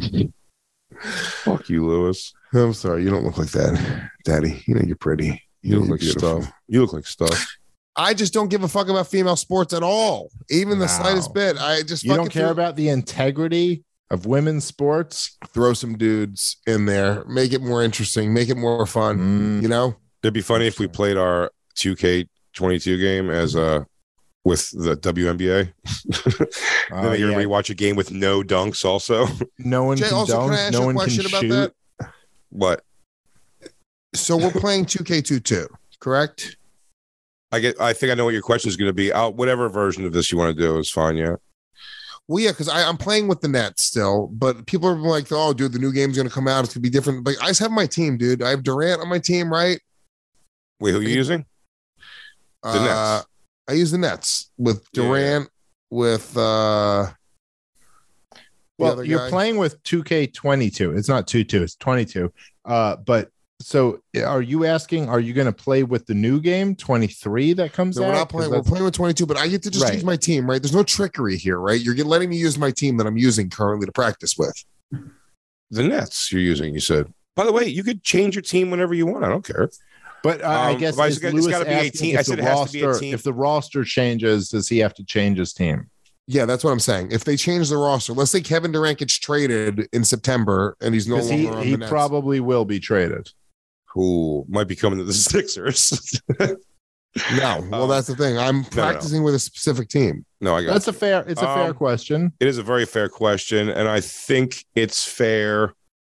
Fuck you, Lewis. I'm sorry. You don't look like that, Daddy. You know you're pretty. You look You're like beautiful. stuff. You look like stuff. I just don't give a fuck about female sports at all, even the No. slightest bit. I just You don't fucking care throw, about the integrity of women's sports? throw some dudes in there, make it more interesting, make it more fun. Mm. You know, It'd be funny if we played our two K twenty-two game as uh with the W N B A. Oh, Then you're yeah. gonna rewatch a game with no dunks also. No one Jay. can Also, dunk, can I ask no you a one can question about shoot. that? What? So we're playing two K twenty-two, correct? I get I think I know what your question is gonna be. I'll, whatever version of this you want to do is fine, yeah. Well, yeah, because I'm playing with the Nets still, but people are like, "Oh, dude, the new game's gonna come out. It's gonna be different." Like, I just have my team, dude. I have Durant on my team, right? Wait, who are you using? The Uh, Nets. I use the Nets with Yeah. Durant, with uh, the Well, other you're guy. playing with two K twenty-two. It's not two two, it's twenty-two. Uh, but so are you asking, are you going to play with the new game twenty-three that comes No, out? we're not 'Cause playing. We're that's- playing with twenty-two, but I get to just Right. use my team, right? There's no trickery here, right? You're get- letting me use my team that I'm using currently to practice with. The Nets you're using, you said. By the way, you could change your team whenever you want. I don't care. But uh, I Um, guess but it's is got- it's Lewis gotta be a asking team. if I said the it has to be a roster- team. If the roster changes, does he have to change his team? Yeah, that's what I'm saying. If they change the roster, let's say Kevin Durant gets traded in September and he's no Because longer he, on he the Nets. probably will be traded. Who might be coming to the Sixers. No, well, Um, that's the thing. I'm no. practicing with a specific team. No, I got That's you. a fair. It's a fair Um, question. It is a very fair question, and I think it's fair.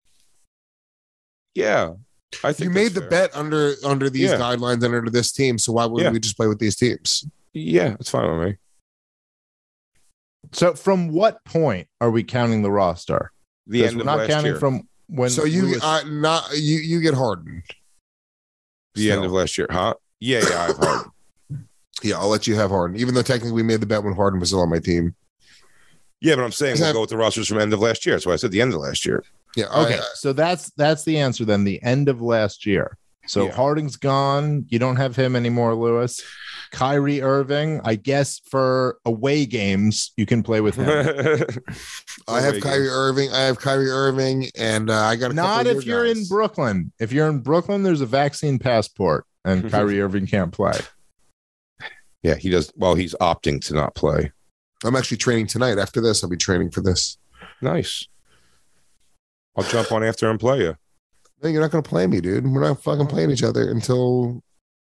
Yeah, I think You made that's the fair. bet under under these Yeah. guidelines and under this team, so why wouldn't Yeah. we just play with these teams? Yeah, it's fine with me. So, from what point are we counting the roster? The 'Cause end we're of not last counting year. from when. so you Lewis- uh, not you you get Harden. the Still. end of last year, huh? Yeah, yeah, I've heard. Yeah, I'll let you have Harden, even though technically we made the bet when Harden was still on my team. Yeah, but I'm saying Is we'll that- go with the rosters from end of last year. That's why I said the end of last year. Yeah, okay, I- so that's that's the answer then. The end of last year. So Yeah. Harding's gone. You don't have him anymore, Lewis. Kyrie Irving, I guess for away games you can play with him. I have Kyrie Irving. I have Kyrie Irving, and uh, I got a couple Not of if your you're in guys. Brooklyn. If you're in Brooklyn, there's a vaccine passport, and Kyrie Irving can't play. Yeah, he does. Well, he's opting to not play. I'm actually training tonight. After this, I'll be training for this. Nice. I'll jump on after and play you. No, you're not going to play me, dude. We're not fucking playing each other until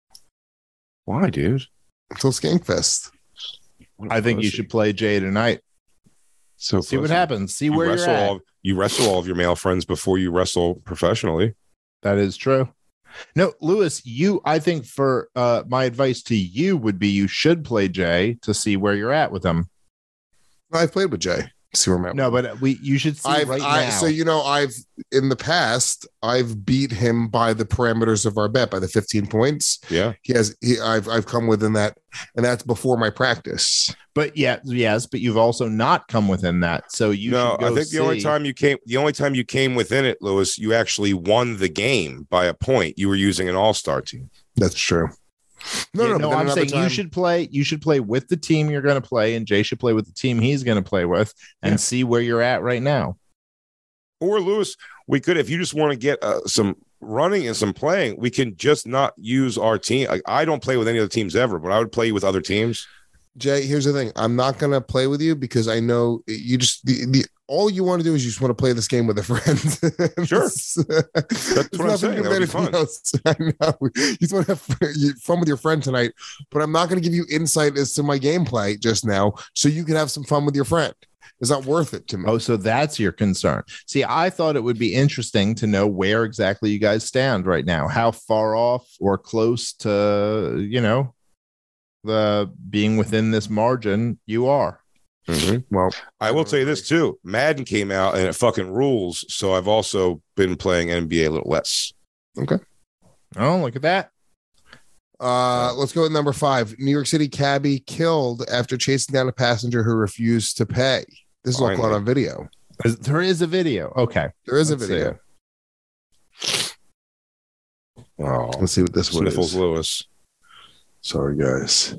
Why, dude? until Skankfest. I think you should play Jay tonight. So See what pussy. happens. See You where you're wrestle at. all. You wrestle all of your male friends before you wrestle professionally. That is true. No, Lewis, you, I think for uh, my advice to you would be you should play Jay to see where you're at with him. I've played with Jay. See where I'm at. No, but we you should see I've, right I, now. so you know, I've in the past I've beat him by the parameters of our bet by the fifteen points. Yeah. He has. He, I've I've come within that, and that's before my practice. but yeah, yes, but you've also not come within that. So you no, should go I think the only see- time you came, the only time you came within it, Lewis, you actually won the game by a point. You were using an all-star team. That's true. No, Yeah, no, no, but then I'm another saying you time- should play. You should play with the team you're going to play, and Jay should play with the team he's going to play with, and Yeah. see where you're at right now. Or Lewis, we could, if you just want to get uh, some running and some playing, we can just not use our team. Like, I don't play with any other teams ever, but I would play with other teams. Jay, here's the thing. I'm not gonna play with you because I know you just the, the all you want to do is you just want to play this game with a friend. Sure. That's what I'm saying. That would be fun. Else. I know. You just want to have fun with your friend tonight, but I'm not going to give you insight as to my gameplay just now, so you can have some fun with your friend. It's not worth it to me. Oh, so that's your concern. See, I thought it would be interesting to know where exactly you guys stand right now. How far off or close to, you know, the being within this margin you are. Well, I will tell you this too. Madden came out and it fucking rules. So I've also been playing N B A a little less. okay. Oh, look at that. Uh, let's go with number five. New York City cabbie killed after chasing down a passenger who refused to pay. This is all caught Finally. on video. There is a video. Okay. There is a Let's see video. it. Oh, Let's see what this one Sniffles is. Lewis. Sorry, guys.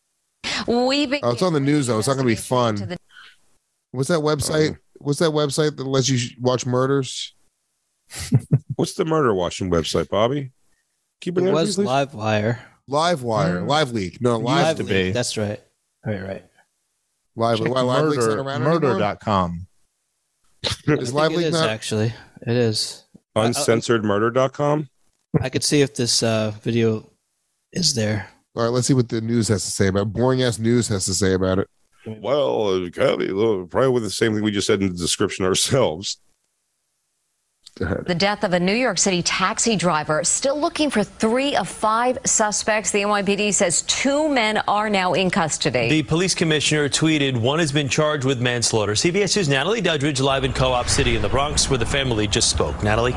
We begin Oh, it's on the news, though. It's not gonna be fun. to the- What's that website? What's that website that lets you watch murders? What's the murder watching website, Bobby? Keep It it was Livewire. Livewire, Live Leak. No, Live, Used to Lively, be. That's right. Right, right. Live. Check Why Live Leak's not murder, around anymore? murder dot com. I Is think Live it Leak is, not? actually. It is. uncensored murder dot com. I could see if this uh, video is there. All right, let's see what the news has to say about it. Boring ass news has to say about it. Well, uh, Cabby, look, probably with the same thing we just said in the description ourselves. Go ahead. The death of a New York City taxi driver. Still looking for three of five suspects. The N Y P D says two men are now in custody. The police commissioner tweeted one has been charged with manslaughter. C B S News' Natalie Dudridge live in Co-op City in the Bronx where the family just spoke. Natalie?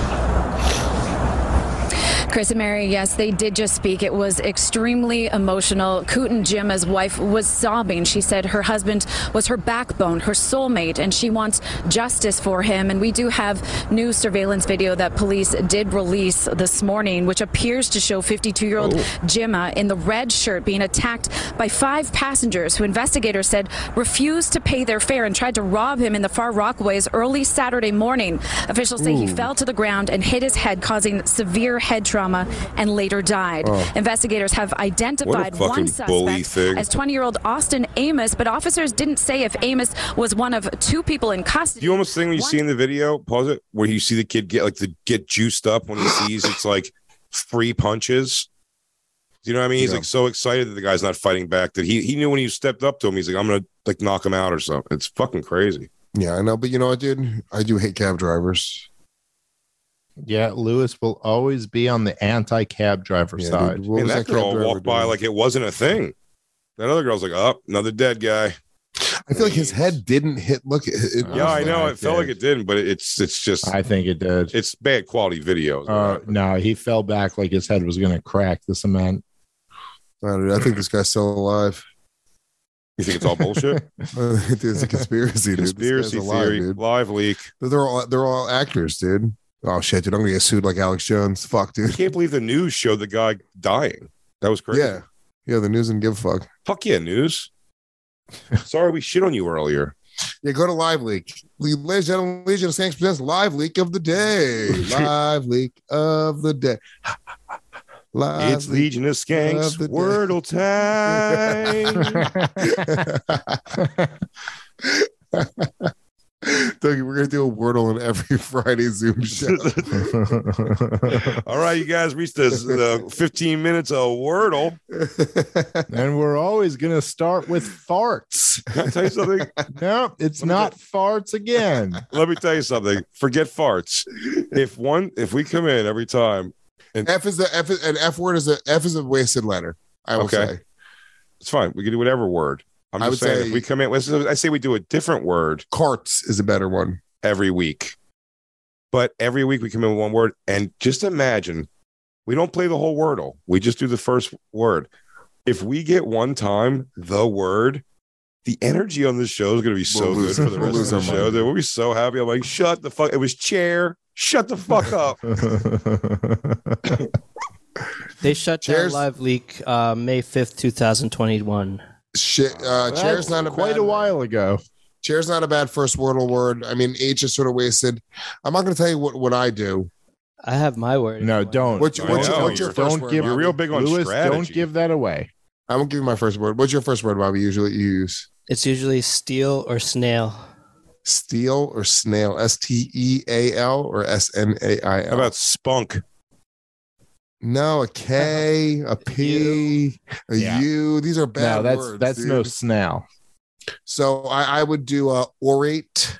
Chris and Mary, yes, they did just speak. It was extremely emotional. Kooten Jima's wife was sobbing. She said her husband was her backbone, her soulmate, and she wants justice for him. And we do have new surveillance video that police did release this morning, which appears to show fifty-two-year-old Jima in the red shirt being attacked by five passengers who investigators said refused to pay their fare and tried to rob him in the Far Rockaways early Saturday morning. Officials say he Ooh. fell to the ground and hit his head, causing severe head trauma, and later died. Oh. Investigators have identified What a one fucking bully suspect thing. as twenty-year-old Austin Amos, but officers didn't say if Amos was one of two people in custody. Do you almost think when you see in the video, pause it, where you see the kid get like the get juiced up when he sees it's like free punches? Do you know what I mean? He's Yeah. like so excited that the guy's not fighting back that he he knew when he stepped up to him, he's like, I'm gonna like knock him out or something. It's fucking crazy. Yeah, I know, but you know what, dude? I do hate cab drivers. Yeah, Lewis will always be on the anti-cab driver Yeah, side. dude, what And was that cab girl driver walked by doing? like it wasn't a thing. That other girl's like, oh, another dead guy. I feel like his head didn't hit. Look, it, it Yeah, I was know. like- It felt like it didn't, but it's it's just I think it did. it's bad quality videos. Uh, no, he fell back like his head was going to crack the cement. I, don't know, I think this guy's still alive. You think it's all bullshit? It's a conspiracy, dude. This Conspiracy guy's alive, theory, dude. live leak. They're all they're all actors, dude. Oh shit, dude! I'm gonna get sued like Alex Jones. Fuck, I dude. can't believe the news showed the guy dying. That was crazy. Yeah, yeah. The news didn't give a fuck. Fuck yeah, news. Sorry, we shit on you earlier. Yeah, go to Live Leak. Ladies and gentlemen, Legion of Skanks presents Live Leak of the Day. Live Leak of the Day. Live It's Leak Legion of Skanks of the Day. Wordle time. Dougie, we're gonna do a Wordle in every Friday Zoom show. All right, you guys reached this uh, fifteen minutes of Wordle. And we're always going to start with farts. Can I tell you something? No, it's Let me not farts again. Let me tell you something. Forget farts. If one, if we come in every time, F is the F is, an F word is a F is a wasted letter. I will Okay. say. it's fine. We can do whatever word. I'm I just would saying, say- if we come in, let's- I say we do a different word Carts is a better one. every week. But every week we come in with one word, and just imagine we don't play the whole Wordle. We just do the first word. If we get one time the word, the energy on this show is going to be so We'll lose- good for the we'll rest lose of the our show. mind. That we'll be so happy. I'm like, shut the fuck. It was chair. Shut the fuck up. They shut Cheers. down Live Leak uh, May fifth, twenty twenty-one. Shit, uh, chair's not a quite bad, a while ago. Chair's not a bad first Wordle word. I mean, H is sort of wasted. I'm not going to tell you what, what I do. I have my word. No, don't. What's, I what's, your, know. what's your first Don't word? give- You're Bobby? real big on Lewis, strategy. don't give that away. I won't give you my first word. What's your first word, Bobby? Usually you use It's usually steel or snail. steel or snail. S T E A L or S N A I L. How about spunk? No, a K, a P, a Yeah. U. These are bad No, that's words. that's dude. no snail. So I, I would do a orate.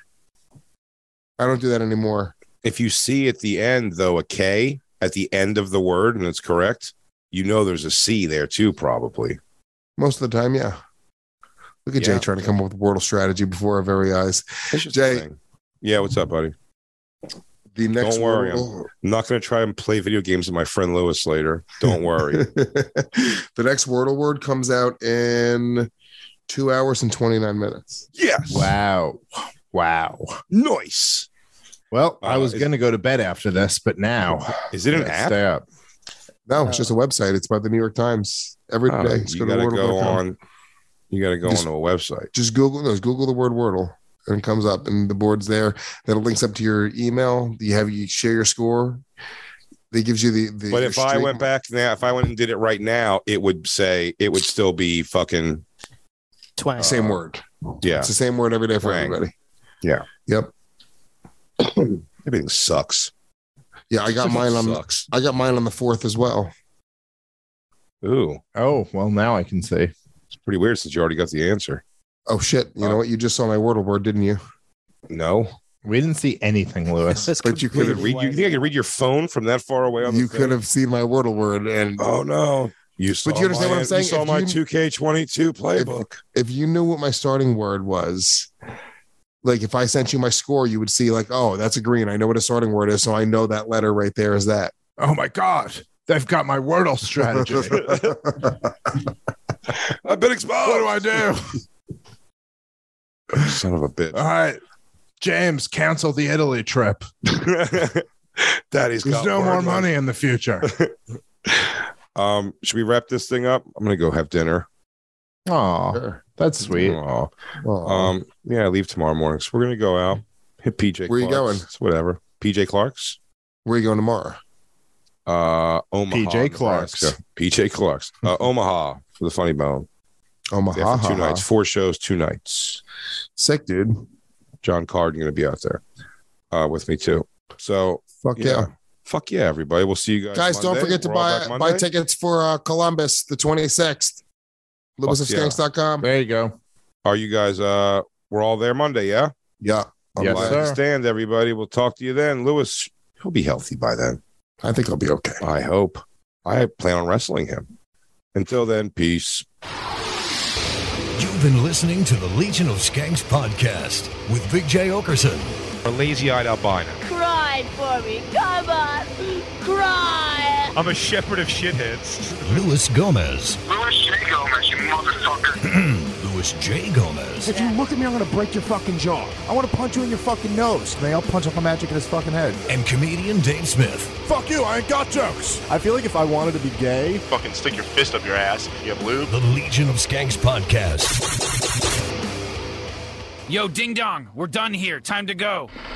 I don't do that anymore. If you see at the end, though, a K at the end of the word and it's correct, you know there's a C there too, probably. Most of the time, yeah. Look at Yeah. Jay trying to come up with Wordle strategy before our very eyes. That's just Jay. the thing. Yeah, what's up, buddy? The next Don't worry, Wordle, I'm not going to try and play video games with my friend Lewis later. Don't worry. the next Wordle word comes out in two hours and twenty-nine minutes. Yes. Wow. Wow. Nice. Well, I Uh, was is- going to go to bed after this, but now Is it an yeah, app? stay up. No, it's just a website. It's about the New York Times every day. Oh, Just you go to got to wordle go dot com. on. You got to go Just- onto a website. Just Google no, just Google the word Wordle and it comes up and the board's there. Then it links up to your email. You have you share your score. They gives you the, the But your if I streak. went back now, if I went and did it right now, it would say it would still be fucking Twang. same word. yeah. It's the same word every day for Twang. everybody. Yeah. Yep. Everything sucks. Yeah, I got mine on Sucks. I got mine on the fourth as well. Ooh, Oh, well, now I can see. it's pretty weird since you already got the answer. Oh shit. You know what? You just saw my Wordle board, didn't you? No, We didn't see anything, Lewis. That's But you you, could could read, you think I could read your phone from that far away? On you the could have seen my Wordle word and Oh no, you saw. But you understand my, what I'm saying? You saw If my you- two K twenty-two playbook. if you knew what my starting word was, like if I sent you my score, you would see like, oh, that's a green. I know what a starting word is, so I know that letter right there is that. Oh my God. They've got my Wordle strategy. I've been exposed. What do I do? Son of a bitch. All right. James, cancel the Italy trip. Daddy's There's got no more word money in the future. Um, should we wrap this thing up? I'm gonna go have dinner. Oh, Sure. that's sweet. Aw. Oh, Um, yeah, I leave tomorrow morning, so we're gonna go out. Hit P J. Where you Clark's. going? It's whatever. P J Clark's. where are you going tomorrow? Uh, Omaha. P J Clark's. Nebraska. P J Clark's. Uh, Omaha for the Funny Bone. Omaha. Yeah, for two nights, four shows, two nights. Sick, dude. John Carden going to be out there uh, with me too. So Fuck yeah. Fuck yeah, everybody. We'll see you guys. Guys, Monday. don't forget to We're all buy back buy Monday. tickets for uh, Columbus the twenty-sixth. Lewis of yeah. Skanks dot com. There you go. Are you guys, uh, we're all there Monday, yeah? Yeah. I'm Yes, glad sir. to stand, everybody. We'll talk to you then. Lewis, he'll be healthy by then. I think I'll be okay. I hope. I plan on wrestling him. Until then, peace. You've been listening to the Legion of Skanks podcast with Big J Okerson. A lazy-eyed albino. Cry for me. Come on. Cry. I'm a shepherd of shitheads. Lewis Gomez. Louis J. Gomez, you motherfucker. Louis J. Gomez. If you look at me, I'm going to break your fucking jaw. I want to punch you in your fucking nose. May I'll punch off a magic in his fucking head. And comedian Dave Smith. Fuck you, I ain't got jokes. I feel like if I wanted to be gay, Fucking stick your fist up your ass. You have lube. The Legion of Skanks podcast. Yo, ding dong, we're done here. Time to go.